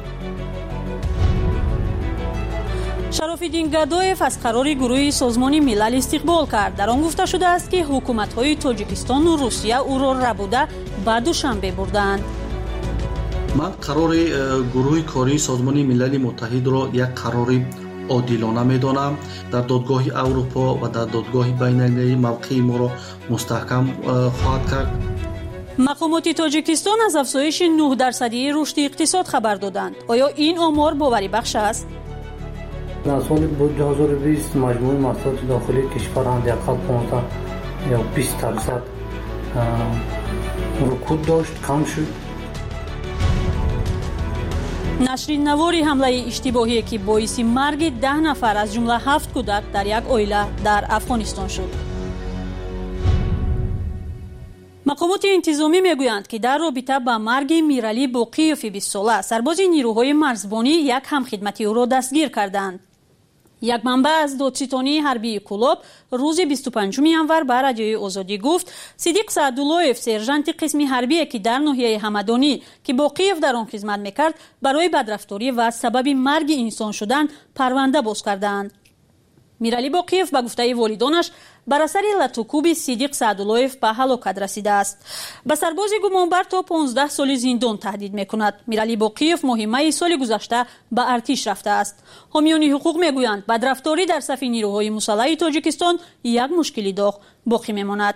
شراف‌الدین گدایف از قرار گروه سازمان ملل استقبال کرد. در آن گفته شده است که حکومت‌های تاجیکستان و روسیه او را ربوده به دوشنبه بردند. من قرار گروه کاری سازمان ملل متحد را یک قرار عادلانه می‌دانم. در دادگاه اروپا و در دادگاه بین‌المللی موقع ما را مستحکم خواهد کرد. مقامات تاجیکستان از افزایش نه درصدی رشد اقتصاد خبر دادند. آیا این آمار باوری بخش است؟ در سال دو هزار و بیست مجموع محصولات داخلی کشور حداقل پانزده یا بیست درصد رکود داشت، کم شد. نشر نواری حمله اشتباهی که باعث مرگ ده نفر از جمله هفت کودک در یک عائله در افغانستان شد. مقامات انتظامی میگویند که در رابطه با مرگ میرعلی باقیوف بیست ساله، سرباز نیروهای مرزبانی یک همخدمتی او را دستگیر کردند. یک منبع از دادستانی حربی کلاب روز بیست و پنجم ژانویه به رادیوی آزادی گفت صدیق سعدالله‌اف، سرژانت قسم حربی که در ناحیه همدانی که باقیوف در آن خدمت میکرد، برای بدرفتاری و سبب مرگ انسان شدن پرونده باز کردند. میرعلی باقیوف به گفته والدانش بر اثر لطوکوب صدیق سعدالله‌اف به هلاکت رسیده است. به سرباز گمانبر تا پانزده سال زندان تهدید میکند. میرعلی باقیوف ماه سال گذشته به ارتش رفته است. حامیان حقوق میگویند بدرفتاری در صف نیروهای مسلح تاجیکستان یک مشکلی داغ باقی میماند.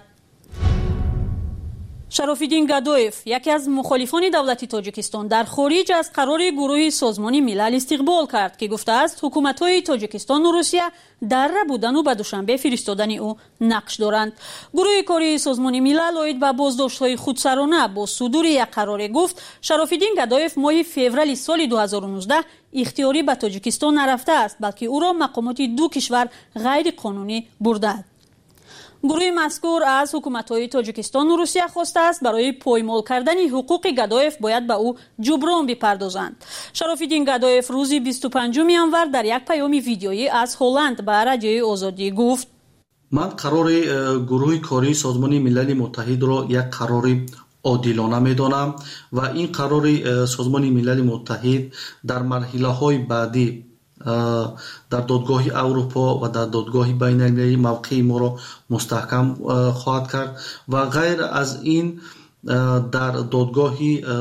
شراف‌الدین گدایف، یکی از مخالفان دولت تاجیکستان، در خارج از قرار گروه سازمان ملل استقبال کرد که گفته است حکومت‌های تاجیکستان و روسیه در ربودن و به دوشنبه فرستادن او نقش دارند. گروه کاری سازمان ملل اید به بازداشت‌های خودسرانه با صدور یک قرار گفت شراف‌الدین گدایف ماه فوریه سال دو هزار و نوزده اختیاری به تاجیکستان نرفته است، بلکه او را مقامات دو کشور غیر قانونی بردند. گروه مذکور از حکومت‌های تاجیکستان و روسیه خواسته است برای پایمال کردن حقوق گدایف باید به او جبران بپردازند. شراف‌الدین گدایف روز بیست و پنجم ژانویه در یک پیام ویدیویی از هلند به رادیوی آزادی گفت: من قرار گروه کاری سازمان ملل متحد را یک قرار عادلانه می‌دانم و این قرار سازمان ملل متحد در مرحله‌های بعدی در دادگاه اروپا و در دادگاه بین‌المللی موقع ما را مستحکم خواهد کرد و غیر از این در دادگاه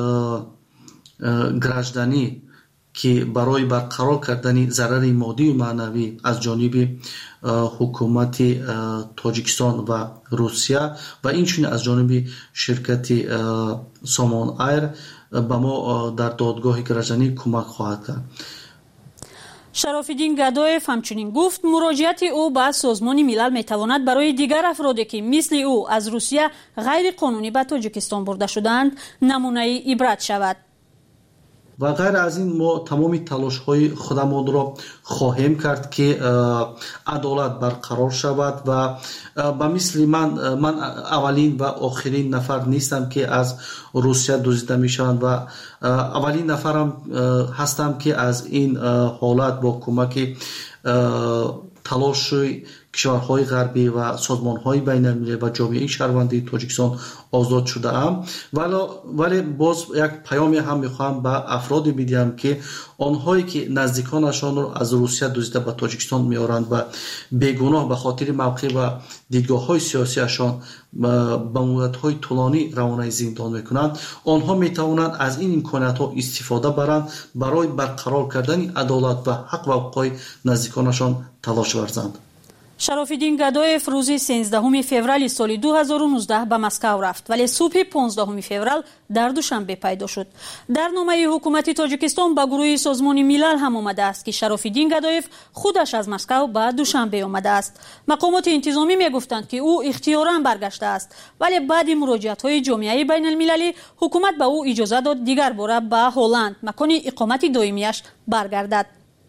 گرجدانی که برای برقرار کردن ضرر مادی و معنوی از جانب حکومت تاجیکستان و روسیه و اینچنین از جانب شرکت سامان ایر به ما در دادگاه گرجدانی کمک خواهد کرد. شراف‌الدین گدایف همچنین گفت مراجعت او به سازمان ملل میتواند برای دیگر افرادی که مثل او از روسیه غیر قانونی به تاجیکستان برده شدند نمونه عبرت شود. و غیر از این ما تمام تلاش های خودمان را خواهیم کرد که عدالت برقرار شود و به مثل من من اولین و آخرین نفر نیستم که از روسیه دزدیده میشوند و اولین نفرم هستم که از این حالت با کمک تلاش کشورهای غربی و سازمانهای بین المللی و جامعه شهروندی تاجیکستان آزاد شده ام. ولی ولی باز یک پیامی هم میخوام به افراد میدیم که آنهایی که نزدیکانشان رو از روسیه دزدیده به تاجیکستان میارند و بیگناه به خاطر موقع و دیدگاه های سیاسیشان به مدت های طولانی روانه زندان میکنند، آنها میتوانند از این امکانات ها استفاده برند برای برقرار کردن عدالت و حق و حقوق نزدیکانشان تلاش ورزند. شرافالدین گدایف روز سیزدهم فوریه سال دو هزار و نوزده به مسکو رفت، ولی صبح پانزدهم فوریه در دوشنبه پیدا شد. در نامه حکومت تاجیکستان به گروه سازمان ملل هم آمده است که شرافالدین گدایف خودش از مسکو به دوشنبه آمده است. مقامات انتظامی میگفتند که او اختیاراً برگشته است، ولی بعد مراجعت‌های جامعه بین المللی حکومت به او اجازه داد دیگر باره به هلند، مکان اقامت دائمیش، برگردد.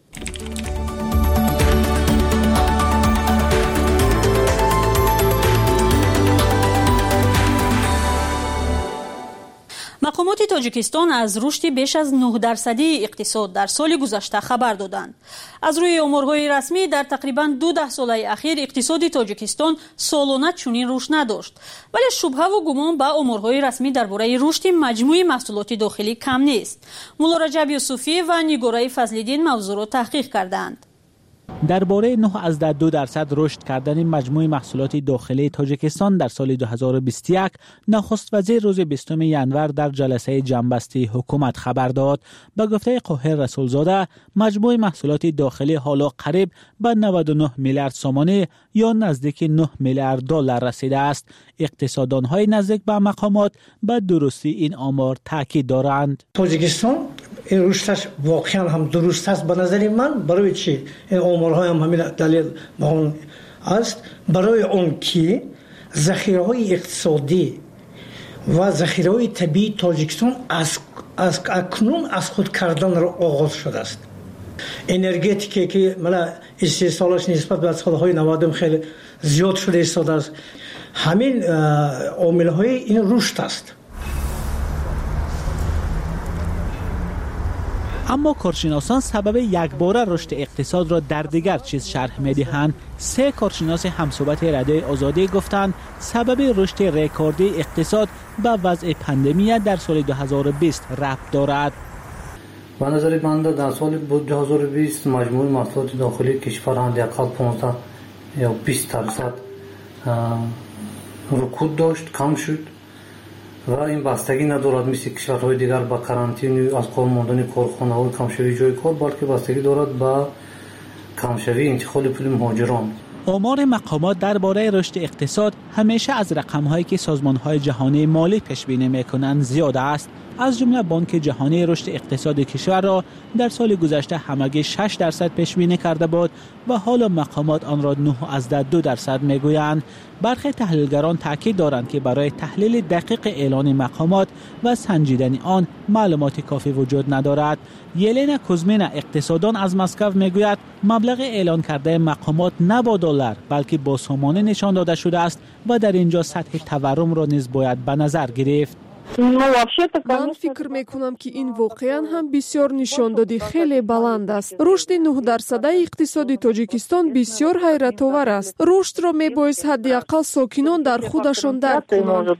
مقامات تاجیکستان از رشد بیش از نه درصدی اقتصاد در سال گذشته خبر دادند. از روی آمارهای رسمی در تقریباً دو ده ساله اخیر اقتصاد تاجیکستان سالانه چنین رشد نداشت، ولی شبهه و گمان به آمارهای رسمی درباره رشد مجموع محصولات داخلی کم نیست. مولا رجب یوسفی و نیگوره فضل‌الدین موضوع را تحقیق کردند. درباره نه از دو درصد رشد کردن مجموع محصولات داخلی تاجیکستان در سال دو هزار و بیست و یک نخست وزیر روز بیستم ژانویه در جلسه جنبسته حکومت خبر داد. به گفته قاهر رسولزاده مجموع محصولات داخلی حالا قریب به نود و نه میلیارد سومانی یا نزدیک نه میلیارد دلار رسیده است. اقتصاددان‌های نزدیک به مقامات به درستی این آمار تاکید دارند. تاجیکستان این رشدش واقعا هم درست است به نظر من. برای چی این آمارهای هم همین دلیل با اون است؟ برای اون که ذخیره‌های اقتصادی و ذخیره‌های طبیعی تاجیکستان از از اکنون از خود کردن را آغاز شده است. انرژتیکی که ملا استحصالش نسبت به سالهای نود خیلی زیاد شده ایستاده است. همین عامل‌های این رشد است. اما کارشناسان سبب یکباره رشد اقتصاد را در دیگر چیز شرح می‌دهند. سه کارشناس همصحبت رادیوی آزادی گفتند سبب رشد رکوردی اقتصاد به وضع پاندمی در سال دو هزار و بیست ربط دارد. به نظر من در سال دو هزار و بیست مجموع محصولات داخلی کشور حداقل پانزده یا بیست درصد رکود داشت، کم شد و این بستگی ندارد مثل کشورهای دیگر با کرانتین از کار ماندن کارخانه‌های کمشوی جای کار، بلکه بستگی دارد با کمشوی انتقال پول مهاجران. آمار مقامات درباره رشد اقتصاد همیشه از رقم‌هایی که سازمان‌های جهانی مالی پیش بینی می‌کنند زیاد است. از جمله بانک جهانی رشد اقتصاد کشور را در سال گذشته همگی شش درصد پیش بینی کرده بود و حالا مقامات آن را نه از دو درصد میگویند. برخی تحلیلگران تاکید دارند که برای تحلیل دقیق اعلان مقامات و سنجیدن آن معلومات کافی وجود ندارد. یلنا کوزمینا اقتصاددان از مسکو میگوید مبلغ اعلان کرده مقامات نه با دلار بلکه با سومانه نشان داده شده است و در اینجا سطح تورم را نیز باید به نظر گرفت. من فکر میکنم که این واقعا هم بسیار نشاندادی خیلی بلند است. رشد نه درصده اقتصادی تاجیکستان بسیار حیرت آور است. رشد را میبایست حداقل ساکنان در خودشان درک کنند.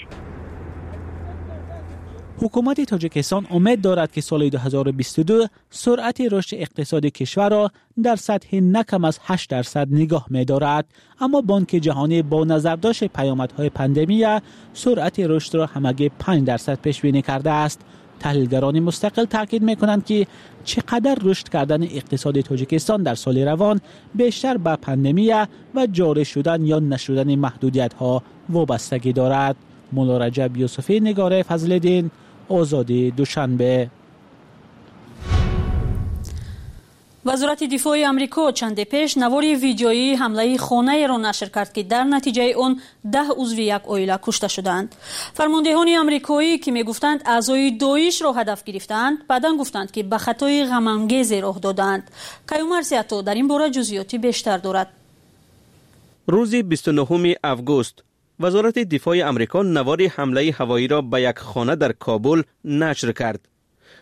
حکومت تاجیکستان امید دارد که سال دو هزار و بیست و دو سرعت رشد اقتصادی کشور را در سطح نکم از هشت درصد نگاه می‌دارد، اما بانک جهانی با نظرداشت پیامدهای پاندمی سرعت رشد را همگی پنج درصد پیش بینی کرده است. تحلیلگران مستقل تاکید می‌کنند که چقدر رشد کردن اقتصاد تاجیکستان در سال روان بیشتر به پاندمی و جاری شدن یا نشدن محدودیت‌ها وابستگی دارد. مولا رجب یوسفی، نگاره فضل‌الدین، آزادی، دوشنبه. وزارت دفاع آمریکا چند پیش نواری ویدیویی حمله خانه را نشر کرد که در نتیجه آن ده عضو یک عائله کشته شدند. فرماندهان آمریکایی که میگفتند اعضای داعش را هدف گرفتند، بعداً گفتند که به خطای غم‌انگیزی راه دادند. کیومر سیاتو در این باره جزئیاتی بیشتر دارد. روز بیست و نهم آگوست وزارت دفاع آمریکا نوار حمله هوایی را به یک خانه در کابل نشر کرد.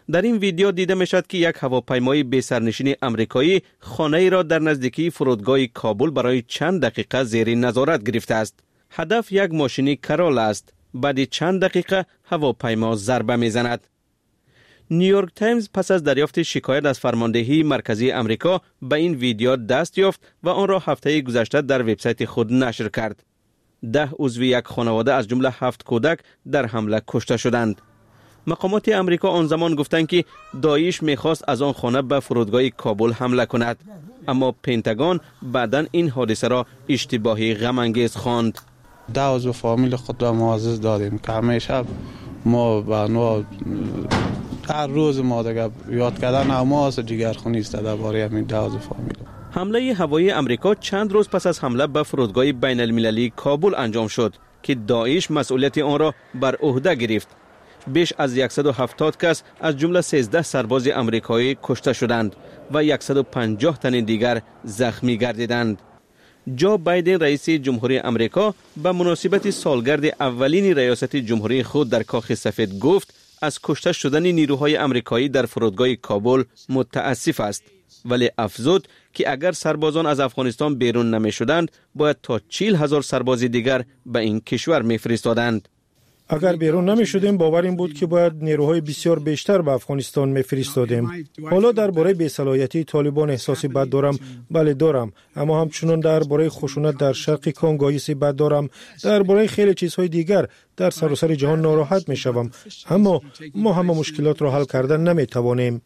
در این ویدیو دیده می شود که یک هواپیمای بی سرنشین آمریکایی خانه‌ای را در نزدیکی فرودگاه کابل برای چند دقیقه زیر نظارت گرفته است. هدف یک ماشین کرال است. بعد چند دقیقه هواپیما ضربه می‌زند. نیویورک تایمز پس از دریافت شکایت از فرماندهی مرکزی آمریکا به این ویدیو دست یافت و آن را هفته گذشته در وبسایت خود نشر کرد. ده عضو یک خانواده از جمله هفت کودک در حمله کشته شدند. مقامات آمریکا آن زمان گفتند که داعش می‌خواست از آن خانه به فرودگاه کابل حمله کند، اما پنتاگون بعداً این حادثه را اشتباهی غم‌انگیز خواند. ده عضو فامیل خود را معزز دادیم که همیشه ما با نوع هر روز ما دیگه یاد کردن نماز جگرخونی است درباره همین ده عضو فامیل. حمله هوایی آمریکا چند روز پس از حمله به فرودگاه بین المللی کابل انجام شد که داعش مسئولیت آن را بر عهده گرفت. بیش از صد و هفتاد کس از جمله سیزده سرباز آمریکایی کشته شدند و صد و پنجاه تن دیگر زخمی گردیدند. جو بایدن رئیس جمهوری آمریکا به مناسبت سالگرد اولین ریاست جمهوری خود در کاخ سفید گفت از کشته شدن نیروهای آمریکایی در فرودگاه کابل متاسف است، ولی افزود که اگر سربازان از افغانستان بیرون نمی شدند باید تا چهل هزار سرباز دیگر به این کشور می فرستادند. اگر بیرون نمی شدیم باور این بود که باید نیروهای بسیار بیشتر به افغانستان می فرستادیم. حالا درباره بی‌صلاحیتی طالبان احساسی بد دارم، بله دارم، اما همچنان درباره خشونت در شرق کنگو حسی بد دارم، درباره خیلی چیزهای دیگر در سراسر جهان ناراحت می شوم، اما ما همه مشکلات را حل کردن نمی توانیم.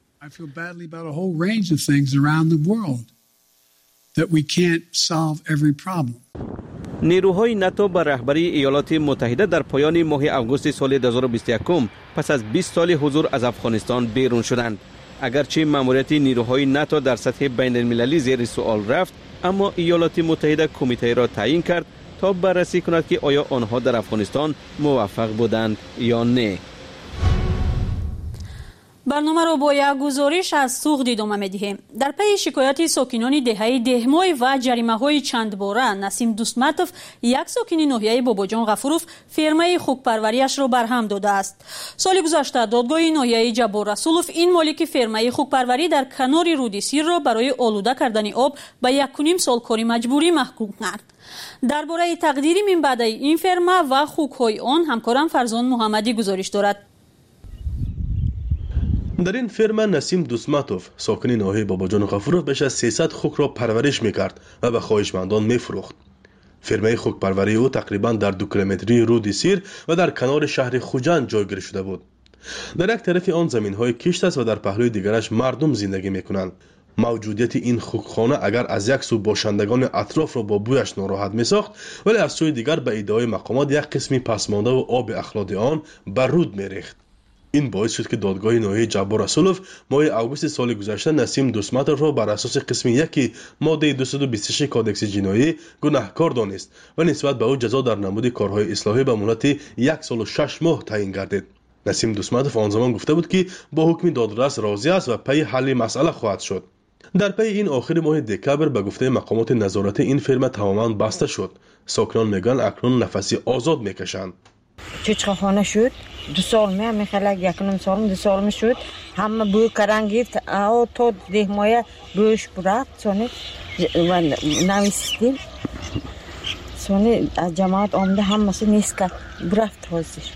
نیروهای ناتو به رهبری ایالات متحده در پایان ماه آگوست سال دو هزار و بیست و یک پس از بیست سال حضور از افغانستان بیرون شدند. اگرچه ماموریت نیروهای ناتو در سطح بین المللی زیر سوال رفت، اما ایالات متحده کمیته را تعیین کرد تا بررسی کند که آیا آنها در افغانستان موفق بودند یا نه. برنامه را با یک گزارش از سوغد ادامه می‌دهیم. در پی شکایت ساکنان دهه دهمای و جریمه‌های چند باره نسیم دوستمتوف یک ساکن ناحیه باباجان غفوروف فرمای خوکپروریش را برهم داده است. سال گذشته دادگاه ناحیه جبار رسولوف این مالک فرمای خوکپروری در کنار رود سیر را برای آلوده کردن آب به یک و نیم سال کاری مجبوری محکوم کرد. درباره تقدیر من بعد این فرما و خوک‌های آن همکارم فرزان محمدی گزارش دارد. در این فرما نسیم دوستمتوف ساکن ناحیه باباجان غفوروف بیش از سیصد خوک را پرورش میکرد و به خواهشمندان میفروخت. فرمای خوک پروری او تقریبا در دو کیلومتری رود سیر و در کنار شهر خوجند جایگیر شده بود. در یک طرف آن زمین‌های کشت است و در پهلوی دیگرش مردم زندگی میکنند. موجودیت این خوکخانه اگر از یک سو باشندگان اطراف را با بویش ناراحت میساخت، ولی از سوی دیگر به ادعای مقامات یک قسمی پسمانده و آب اخلاد آن بر رود میریخت. این باعث شد که دادگاه ناحیه جبار رسولوف ماه آگوست سال گذشته نسیم دوستمتوف را بر اساس قسم یک ماده دویست و بیست و شش کادکس جنایی گناهکار دانست و نسبت به او جزا در نمود کارهای اصلاحی به مدت یک سال و شش ماه تعیین گردید. نسیم دوستمتوف آن زمان گفته بود که با حکم دادرس راضی است و پی حل مسئله خواهد شد. در پی این آخر ماه دکبر به گفته مقامات نظارت این فرما تماما بسته شد. ساکنان میگن اکنون نفسی آزاد میکشند. چوچخانه شد، دو سال می همه خلق یکنم سالم دو سال می شد، همه بوی کرنگ گرفت، او تا دهمایه بویش برفت، سانه و نویستیم سانه از جماعت آمده هم مثل نیست که برفت حاضر.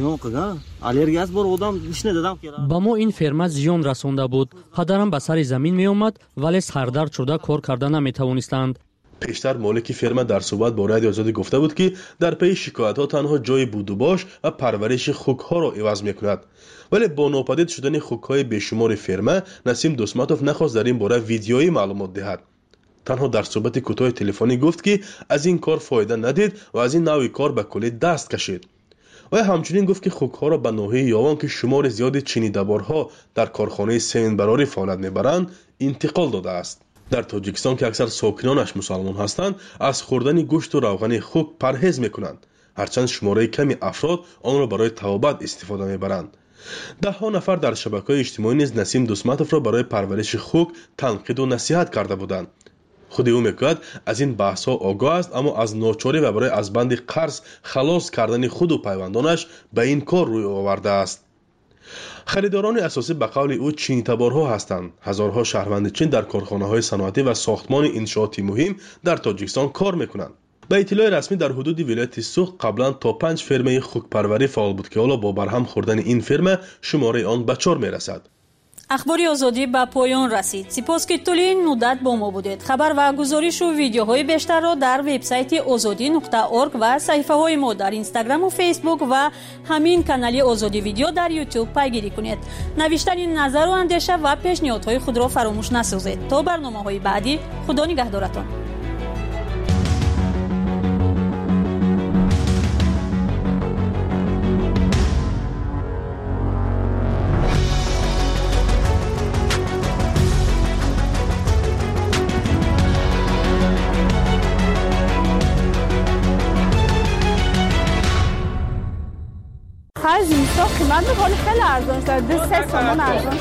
با ما این فرما زیان رسانده بود. پدرم به سر زمین می آمد ولی سردرد شده کار کردن نمی توانستند. پیشتر مالک فرما در صحبت با رادیو آزادی گفته بود که در پی شکایت ها تنها جای بود و باش و پرورش خوک ها را عوض می کند، ولی با ناپدید شدن خوک های بیشمار فرما نسیم دوستمتوف نخواست در این باره ویدیویی معلومات دهد. تنها در صحبت کوتاه تلفنی گفت که از این کار فایده ندید و از این نوع کار به کلی دست کشید. و همچنین گفت که خوک ها را به ناحیه یاوان که شمار زیادی چینی دبارها در کارخانه سین براری فعالیت میبرند انتقال داده است. در تاجیکستان که اکثر ساکنانش مسلمان هستند از خوردن گوشت و روغن خوک پرهیز میکنند، هرچند شماره کمی افراد آن را برای توابت استفاده میبرند. ده ها نفر در شبکه‌های اجتماعی نیز نسیم دوستمتوف را برای پرورش خوک تنقید و نصیحت کرده بودند. خود او میگوید از این بحث ها آگاه است، اما از ناچاری و برای از بند قرض خلاص کردن خود و پیوندانش به این کار روی آورده است. خریداران اساسی به قول او چینی تبارها هستند. هزارها شهروند چین در کارخانه‌های صنعتی و ساختمان انشاءاتی مهم در تاجیکستان کار می‌کنند. به اطلاع رسمی در حدود ولایت سوق قبلا تا پنج فرمه خوکپروری فعال بود که حالا با برهم خوردن این فرمه شماره آن به چهار میرسد. اخباری آزادی به پایان رسید. سپاس که طول این مدت با ما بودید. خبر و گزارش و ویدیوهای بیشتر را در وبسایت آزادی نقطه اورگ و صفحه های ما در اینستاگرام و فیسبوک و همین کانال آزادی ویدیو در یوتیوب پیگیری کنید. نوشتن نظر و اندیشه و پیشنهادهای خود را فراموش نسازید. تا برنامه‌های بعدی، خدا نگهدارتان. از اینستا قیمت می‌کنه خیلی ارزان شد. دو سه تومان ارزان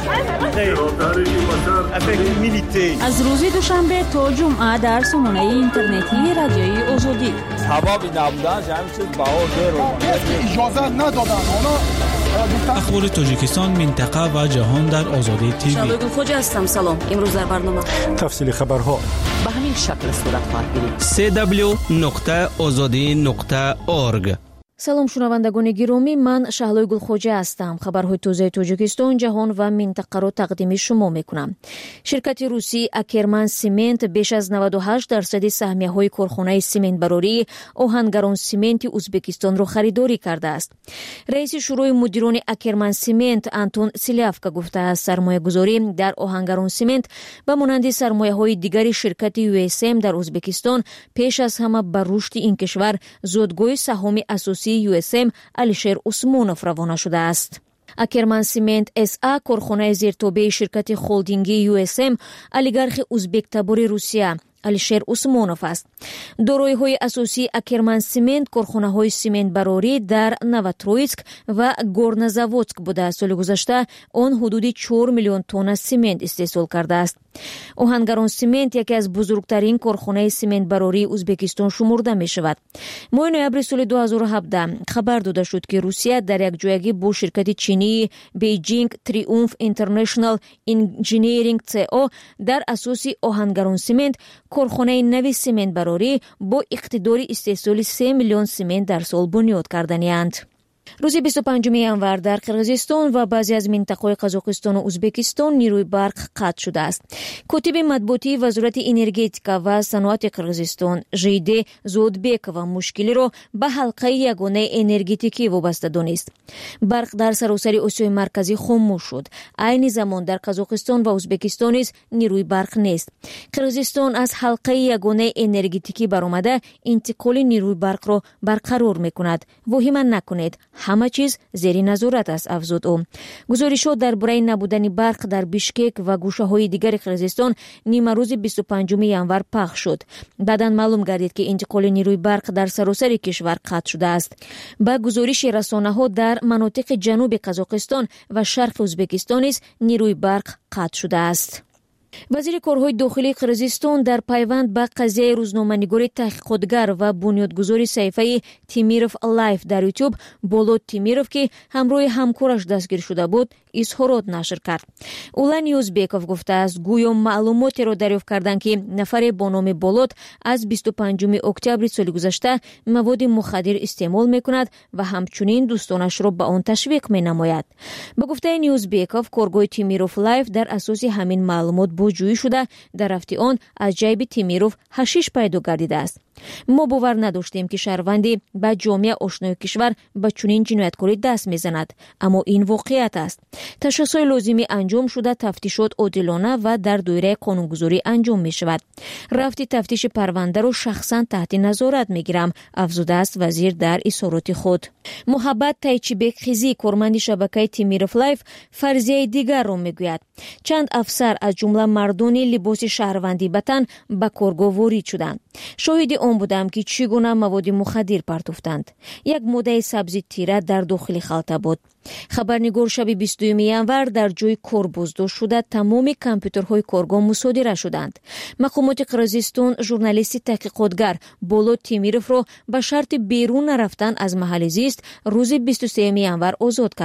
شد. از روز دوشنبه تا جمعه در سامانه اینترنتی رادیوی آزادی. حبابی نبودن همین چیز بهار داره. اجازه ندادن. اخبار تاجیکستان، منطقه و جهان در آزادی تیوی. شالوی خوجا هستم. سلام. امروز در برنامه تفصیل خبرها به همین شکل صورت خواهد گرفت. سه دبلیو نقطه آزادی نقطه اورگ. салом шунавандагони гиромӣ, ман Шаҳлои Гулхоҷа ҳастам. хабарҳои тозаи Тоҷикистон, ҷаҳон ва минтақаро тақдими шумо мекунам. ширкати русӣ Акерман Симент беш аз наваду ҳашт дарсади саҳмияҳои корхонаи сементбарории Оҳангарон Сименти Ӯзбекистонро харидорӣ кардааст. раиси шӯрои мудирони Акерман Симент Антон Силявка гуфтааст, сармоягузорӣ дар Оҳангарон Симент ба монанди сармояҳои дигари ширкати ю эс эм дар Ӯзбекистон пеш аз ҳама ба рушди ин кишвар зодгоҳи саҳоми асосии ю эс эм Алишер Усмонов равона шудааст. Акерман Симент эс а корхонаи зертобеи ширкати холдингии ю эс эм олигархи ӯзбектабори Русия Алишер Усмонов аст. дороиҳои асосии Акерман Симент корхонаҳои сементбарорӣ дар Новотроицк ва Горнозаводск буда. соли гузашта он ҳудуди чор миллион тонна семент истеҳсол кардааст. Оҳангарон Симент яке аз бузургтарин корхонаи сементбарории Ӯзбекистон шумурда мешавад. моҳи ноябри соли ду ҳазору ҳабдаҳ хабар дода шуд, ки Русия дар якҷоягӣ бо ширкати чинии Beijing Triumph International Engineering си о дар асоси Оҳангарон Симент корхонаи нави сементбарорӣ бо иқтидори истеҳсоли се миллион семент дар сол бунёд карданианд. рӯзи бисту панҷуми январ дар Қирғизистон ва баъзе аз минтақаҳои Қазоқистону Ӯзбекистон нирӯи барқ қатъ шудааст. котиби матбуотии Вазорати энергетика ва саноати Қирғизистон Жиде Зоудбекова мушкилиро ба ҳалқаи ягонаи энергетикӣ вобаста донист. барқ дар саросари Осиёи марказӣ хомӯш шуд. айни замон дар Қазоқистон ва Ӯзбекистон низ нирӯи барқ нест. Қирғизистон аз ҳалқаи ягонаи энергетикӣ баромада интиқоли нирӯи барқро барқарор мекунад. воҳима накунед, ҳама чиз зери назорат аст, афзуд ӯ. гузоришҳо дар бораи набудани барқ дар Бишкек ва гӯшаҳои дигари Қирғизистон нимарӯзи бисту панҷуми январ пахш шуд. баъдан маълум гардид, ки интиқоли нирӯи барқ дар саросари кишвар қатъ шудааст. ба гузориши расонаҳо дар манотиқи ҷануби Қазоқистон ва шарқи Ӯзбекистон низ нирӯи барқ қатъ шудааст. вазири корҳои дохилии Қирғизистон дар пайванд ба қазияи рӯзноманигори таҳқиқотгар ва бунёдгузори саҳифаи Тимиров Лайф дар ютуб Болот Тимиров, ки ҳамроҳи ҳамкораш дастгир шуда буд, изҳорот нашр кард. Улан Юзбеков гуфтааст, гӯё маълумотеро дарёфт карданд, ки нафаре бо номи Болот аз бисту панҷуми октябри соли гузашта маводи мухаддир истеъмол мекунад ва ҳамчунин дӯстонашро ба он ташвиқ менамояд. ба гуфтаи Юзбеков, коргоҳи Тимиров Лайф дар асоси ҳамин маълумот боҷӯӣ шуда, дар рафти он аз ҷайби Тимиров ҳашиш пайдо гардидааст. мо бовар надоштем, ки шаҳрванди ба ҷомеа ошнои кишвар ба чунин ҷинояткорӣ даст мезанад, аммо ин воқеият аст. ташхисҳои лозимӣ анҷом шуда, тафтишот одилона ва дар доираи қонунгузорӣ анҷом мешавад. рафти тафтиши парвандаро шахсан таҳти назорат мегирам, афзудааст вазир дар изҳороти худ. муҳаббат Тайчибекқизӣ, корманди шабакаи Тимиров Лайф, фарзияи дигарро мегӯяд. чанд афсар аз ҷумла мардони либоси шаҳрвандӣ ба тан ба коргоҳ ворид шуданд. шоҳиди он будам, ки чӣ гуна маводи мухаддир партофтанд. як моддаи сабзи тира дар дохили халта буд. хабарнигор шаби бистуюми январ дар ҷои кор боздошт шуда, тамоми компютерҳои коргоҳ мусодира шуданд. мақомоти Қирғизистон журналисти таҳқиқотгар Болот Тимировро ба шарти берун нарафтан аз маҳалли зист рӯзи бисту сеюми январ озод карданд.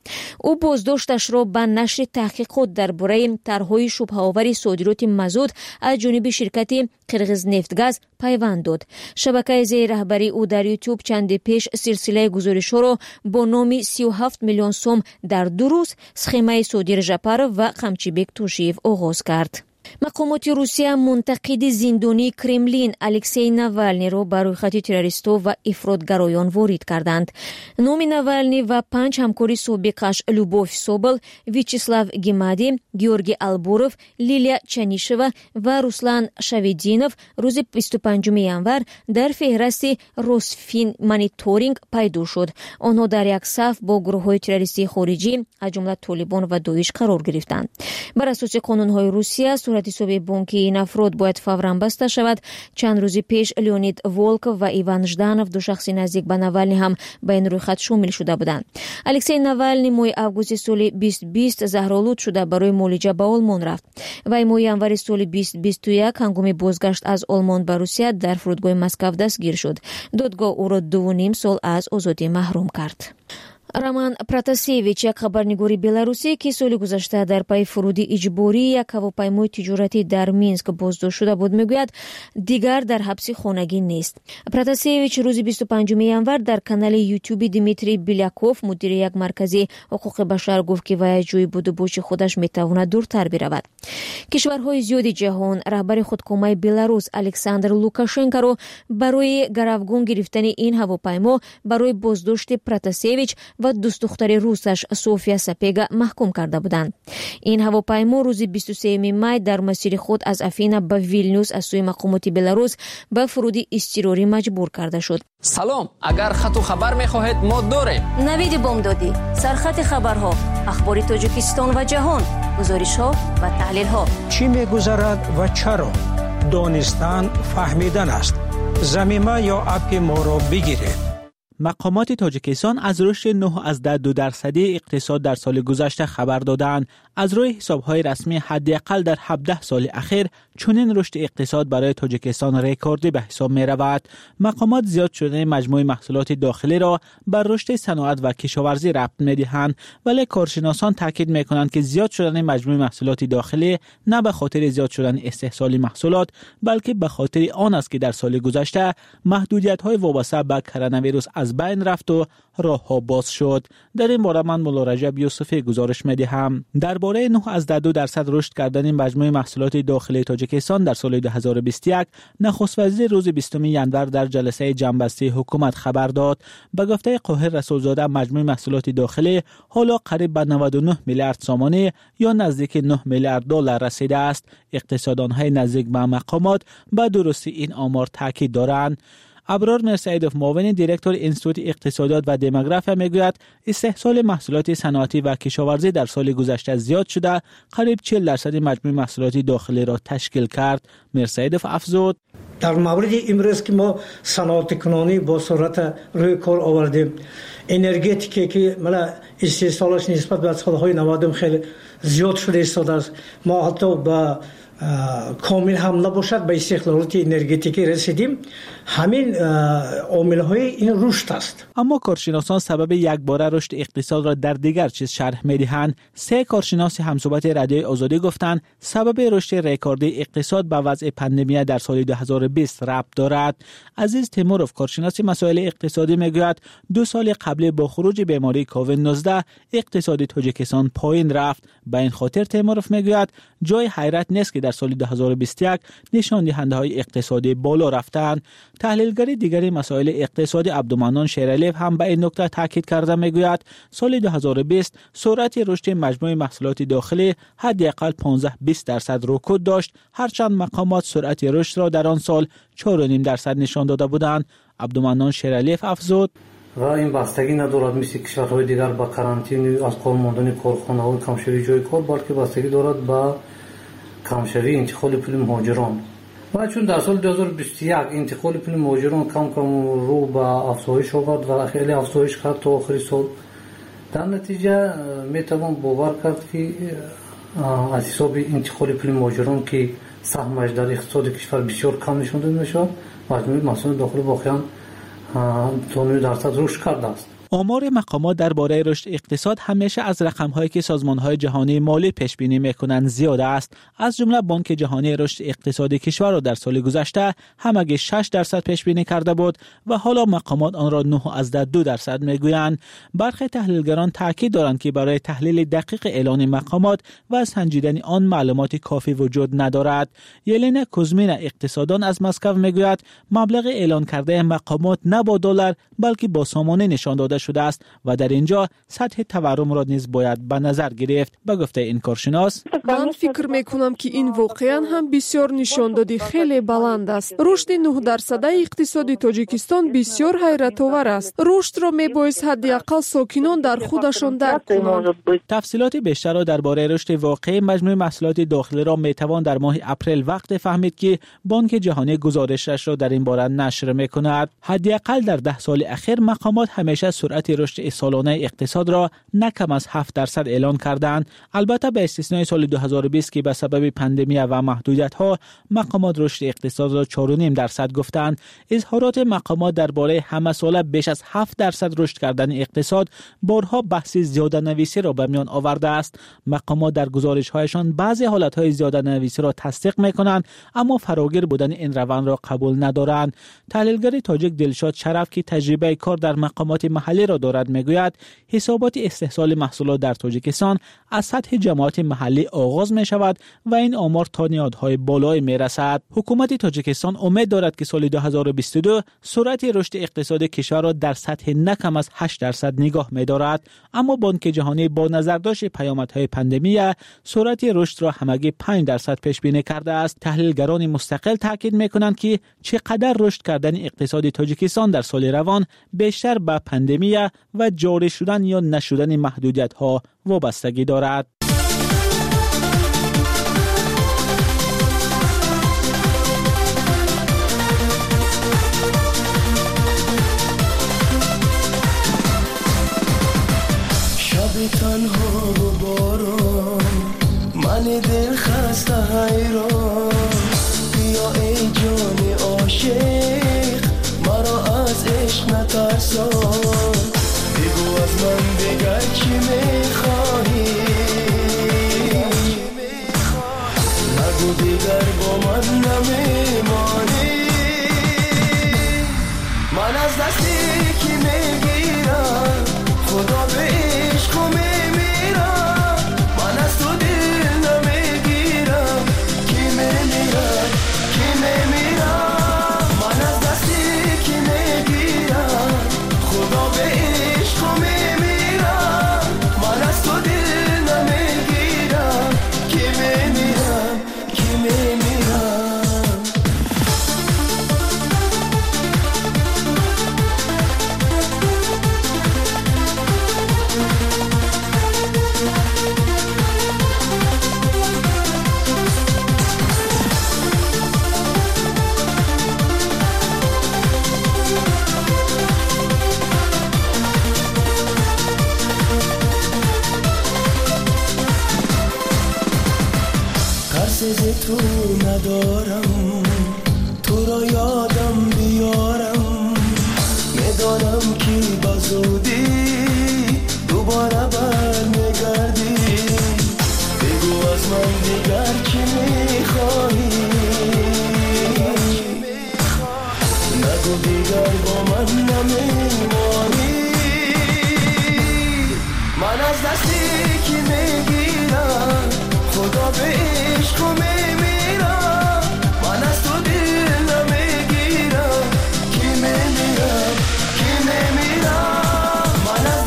او بازداشتش را به نشر تحقیقات درباره طرحهای شبهه‌آور صادرات مازوت از جانب شرکت قرغز نفتگاز پیوند داد. شبکه زیر رهبری او در یوتیوب چند پیش سلسله گزارش‌ها را با نام سی و هفت میلیون سوم در دو روز سخمه صادر ژاپار و قمچیبک توشیف آغاز کرد. مقامات روسیه منتقد زندانی کرملین الکسی ناوالنی را بر روی خط تروریستا و افراطگرایان وارد کردند. نام ناوالنی و پنج همکار سابقش لوبوف سوبل، ویچسلاو گیمادی، گیورگی البوروف، لیلیا چانیشوا و روسلان شاویدینوف روز بیست و پنجم ژانویه در فهرست روسفین مانیتورینگ پیدا شد. آنها در یک صف با گروه‌های تروریستی خارجی از جمله طالبان و داعش قرار گرفتند. بر اساس قانون‌های روسیه صورت حساب بانکی این افراد باید فوراً بسته شود. چند روز پیش لیونید ولکوف و ایوان ژدانوف دو شخص نزدیک به ناوالنی هم به این رویخط شامل شده بودند. الکسی ناوالنی ماه اوگوست سال بیست بیست زهرآلود شده برای معالجه به آلمان رفت. وی ماه январи سال بیست بیست و یک هنگام بازگشت از آلمان به روسیه در فرودگاه مسکو دستگیر شد. دادگاه او را دو و نیم سال از آزادی محروم کرد. роман протасевич, як хабарнигори беларусӣ ки соли гузашта дар пайи фуруди иҷбории як ҳавопаймои тиҷоратӣ дар Минск боздошт шуда буд, мегӯяд дигар дар ҳабси хонагӣ нест. Протасевич рӯзи бисту панҷум январ дар канали ютюби Дмитрий Беляков, мудири як маркази ҳуқуқи башар, гуфт ки вай аз ҷои будубоши худаш метавонад дуртар биравад. кишварҳои зиёди ҷаҳон раҳбари худкомаи Беларус Александр Лукашенкоро барои гаравгон гирифтани ин ҳавопаймо барои боздошти Протасевич و دوست دختر روسش سوفیا سپیگا محکوم کرده بودند. این هواپیما روز بیست و سوم می در مسیر خود از افینا به ویلنیوس از سوی مقامات بلاروس به فرود اضطراری مجبور کرده شد. سلام، اگر خط و خبر می‌خواهید ما داریم. نوید بامدادی، سرخط خبرها، اخبار تاجیکستان و جهان، گزارش‌ها و تحلیل‌ها. چی می‌گذرد و چرا؟ دانستن فهمیدن است. زمینه یا اپ ما را بگیرید. مقامات تاجیکستان از رشد نه از دو درصدی اقتصاد در سال گذشته خبر دادند. از روی حساب‌های رسمی حداقل در هفده سال اخیر چنین رشد اقتصاد برای تاجیکستان رکوردی به حساب می‌رود. مقامات زیاد شدن مجموع محصولات داخلی را بر رشد صنعت و کشاورزی ربط می‌دهند، ولی کارشناسان تاکید می‌کنند که زیاد شدن مجموع محصولات داخلی نه به خاطر زیاد شدن استحصال محصولات، بلکه به خاطر آن است که در سال گذشته محدودیت‌های وابسته به کرونا ویروس از بین رفت و راه‌ها باز شد. در این باره من مولا رجب یوسفی گزارش می‌دهم. درباره نه از دو درصد رشد کردن مجموع محصولات داخلی تاجیکستان در سال دو هزار و بیست و یک، نخست وزیر روز بیستم ژانویه در جلسه جنبسته حکومت خبر داد. به گفته قاهر رسولزاده مجموع محصولات داخلی حالا قریب به نود و نه میلیارد سامانه یا نزدیک نه میلیارد دلار رسیده است. اقتصاددان‌های نزدیک به مقامات به درستی این آمار تاکید دارند. ابرار مرسیدوف، معاون دیرکتور انستیتوت اقتصادیات و دموگرافی، میگوید استحصال محصولات صنعتی و کشاورزی در سال گذشته زیاد شده، قریب چهل درصد مجموع محصولات داخلی را تشکیل کرد. مرسیدوف افزود: در مورد امروز که ما صنعت کنونی با سرعت روی کار آوردیم، انرژتیکی که ملا استحصالش نسبت به سالهای نود خیلی زیاد شده است. ما حتی با کامل هم نباشد به استقلالات انرژتیکی رسیدیم. همین عامل‌های این رشد است. اما کارشناسان سبب یک باره رشد اقتصاد را در دیگر چیز شرح می‌دهند. سه کارشناس همصحبت رادیوی آزادی گفتند سبب رشد رکوردی اقتصاد به وضع پاندمی در سال دو هزار و بیست ربط دارد. عزیز تیموروف، کارشناس مسائل اقتصادی، میگوید دو سال قبل با خروج بیماری کووید نوزده اقتصاد تاجیکستان پایین رفت. به این خاطر تیموروف میگوید جای حیرت نیست که در سال دو هزار و بیست و یک نشان دهنده‌های اقتصادی بالا رفتند. تحلیلگر دیگری مسائل اقتصادی عبدالمنان شیرعلیف هم به این نکته تاکید کرده، میگوید سال دو هزار و بیست سرعت رشد مجموع محصولات داخلی حداقل پانزده بیست درصد رکود داشت، هرچند مقامات سرعت رشد را در آن سال چهار و نیم درصد نشان داده بودند. عبدالمنان شیرعلیف افزود: و این بستگی ندارد مثل کشورهای دیگر با کارانتین از کار ماندن کارخانه‌ها کمشوی جای کار، بلکه بستگی دارد با کمشوی انتقال پول مهاجران. و چون در سال دو هزار و بیست و یک انتقال پول مهاجران کم کم رو به افزایش آورد و خیلی افزایش کرد تا آخر سال، در نتیجه میتوان باور کرد که از حساب انتقال پول مهاجران که سهمش در اقتصاد کشور بسیار کم نشانده میشود، مجموع محصولات داخلی واقعا تا نه درصد رشد کرده است. آمار مقامات درباره رشد اقتصاد همیشه از رقم‌هایی که سازمان‌های جهانی مالی پیش بینی می‌کنند زیاده است. از جمله بانک جهانی رشد اقتصادی کشور را در سال گذشته همگی شش درصد پیش بینی کرده بود و حالا مقامات آن را نه از دو درصد می‌گویند. برخی تحلیلگران تاکید دارند که برای تحلیل دقیق اعلان مقامات و سنجیدن آن معلومات کافی وجود ندارد. یلنا کوزمین اقتصاددان از مسکو می‌گوید مبلغ اعلان کرده مقامات نه با دلار بلکه با سامانه نشان داده شده است و در اینجا سطح تورم را نیز باید به نظر گرفت. به گفته این کارشناس من فکر میکنم که این واقعا هم بسیار نشاندادی خیلی بلند است. رشد نه درصد اقتصادی تاجیکستان بسیار حیرت آور است. رشد را میبایست حداقل ساکنان در خودشان درک کنند. تفصیلات بیشتر را درباره رشد واقعی مجموع محصولات داخلی را میتوان در ماه اپریل وقت فهمید که بانک جهانی گزارشش را در این باره نشر میکند. حداقل در ده سال اخیر مقامات همیشه سرعت رشد سالانه اقتصاد را نه کم از هفت درصد اعلان کردند. البته به استثنای سال دو هزار و بیست که به سبب پاندمی و محدودیت‌ها مقامات رشد اقتصاد را چهار و نیم درصد گفتند. اظهارات مقامات درباره همه ساله بیش از هفت درصد رشد کردن اقتصاد بارها بحث زیاده‌نویسی را به میان آورده است. مقامات در گزارش‌هایشان بعضی حالت‌های زیاده‌نویسی را تصدیق می‌کنند اما فراگیر بودن این روند را قبول ندارند. تحلیلگر تاجیک دلشاد شرف که تجربه کار در مقامات محلی را دارد میگوید حسابات استحصال محصولات در تاجیکستان از سطح جماعت محلی آغاز می شود و این آمار تا نهادهای بالای می رسد. حکومت تاجیکستان امید دارد که سال دو هزار و بیست و دو سرعت رشد اقتصاد کشور را در سطح نه کم از هشت درصد نگاه می دارد، اما بانک جهانی با نظرداشت پیامدهای پاندمی سرعت رشد را همگی پنج درصد پیش بینی کرده است. تحلیلگران مستقل تاکید می کنند که چقدر رشد کردن اقتصاد تاجیکستان در سال روان بیشتر به پاندمی و جاری شدن یا نشدن محدودیت‌ها وابستگی دارد. شب تنها و باران من دل خسته حیران بیا ای جان عاشق مرا از عشق نترسان بگو از من دیگر چی میخواهی نگو دیگر با من نمیمانی من از دستی کی میگیرم خدا به عشق میمیرم من از تو دل نمیگیرم کی میمیرم کی میمیرم من از دستی کی میگیرم خدا به عشق میمیرم من از تو دل نمیگیرم کی میمیرم کی میمیرم ترس تو ندارم تو را یادم بیارم میدانم که بزودی دوباره برمیگردی بگو از من دیگر چی میخواهی نگو دیگر با من نمیمانی من از دستی کی میگیرم خدا به عشق میمیرم من از تو دل نمیگیرم کی میمیرم کی میمیرم من از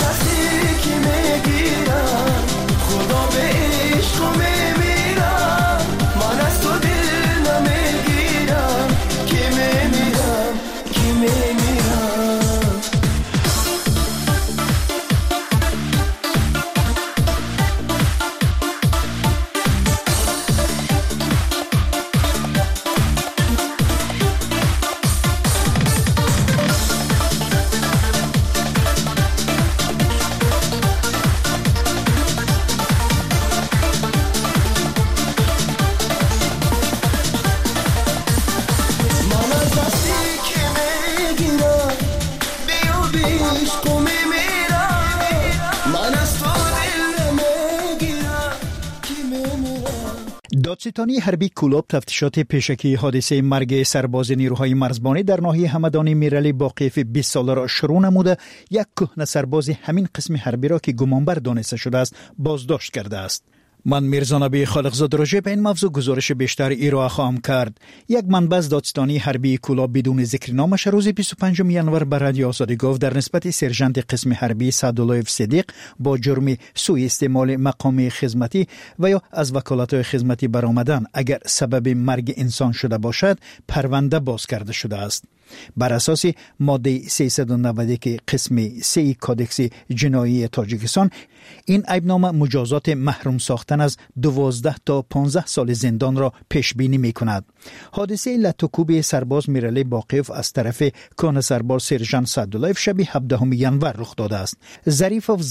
دادستانی حربی کولاب تفتیشات پیشکی حادثه مرگ سرباز نیروهای مرزبانی در ناحیه همدان میرعلی با قیف بیست ساله را شروع نموده، یک کهنه سرباز همین قسم حربی را که گمانبر دانسته شده است بازداشت کرده است. من میرزا نبی خالقزاده راجع به این موضوع گزارش بیشتر ارائه خواهم کرد. یک منبع از دادستانی حربی کولاب بدون ذکر نامش روز بیست و پنجم ژانویه به رادیو آزادی گفت در نسبت سرژانت قسم حربی سعدالله صدیق با جرم سوء استعمال مقام خدمتی و یا از وکالت‌های خدمتی برآمدن اگر سبب مرگ انسان شده باشد پرونده باز کرده شده است. بر اساس ماده سیصد و نود که قسم سه کادکس جنایی تاجیکستان این عیبنامه مجازات محروم ساختن از دوازده تا پانزده سال زندان را پیش بینی می کند. حادثه لطوکوب سرباز میرعلی باقیف از طرف کان سرباز سرژانت سعدالله شب هفدهم ژانویه رخ داده است. ظریف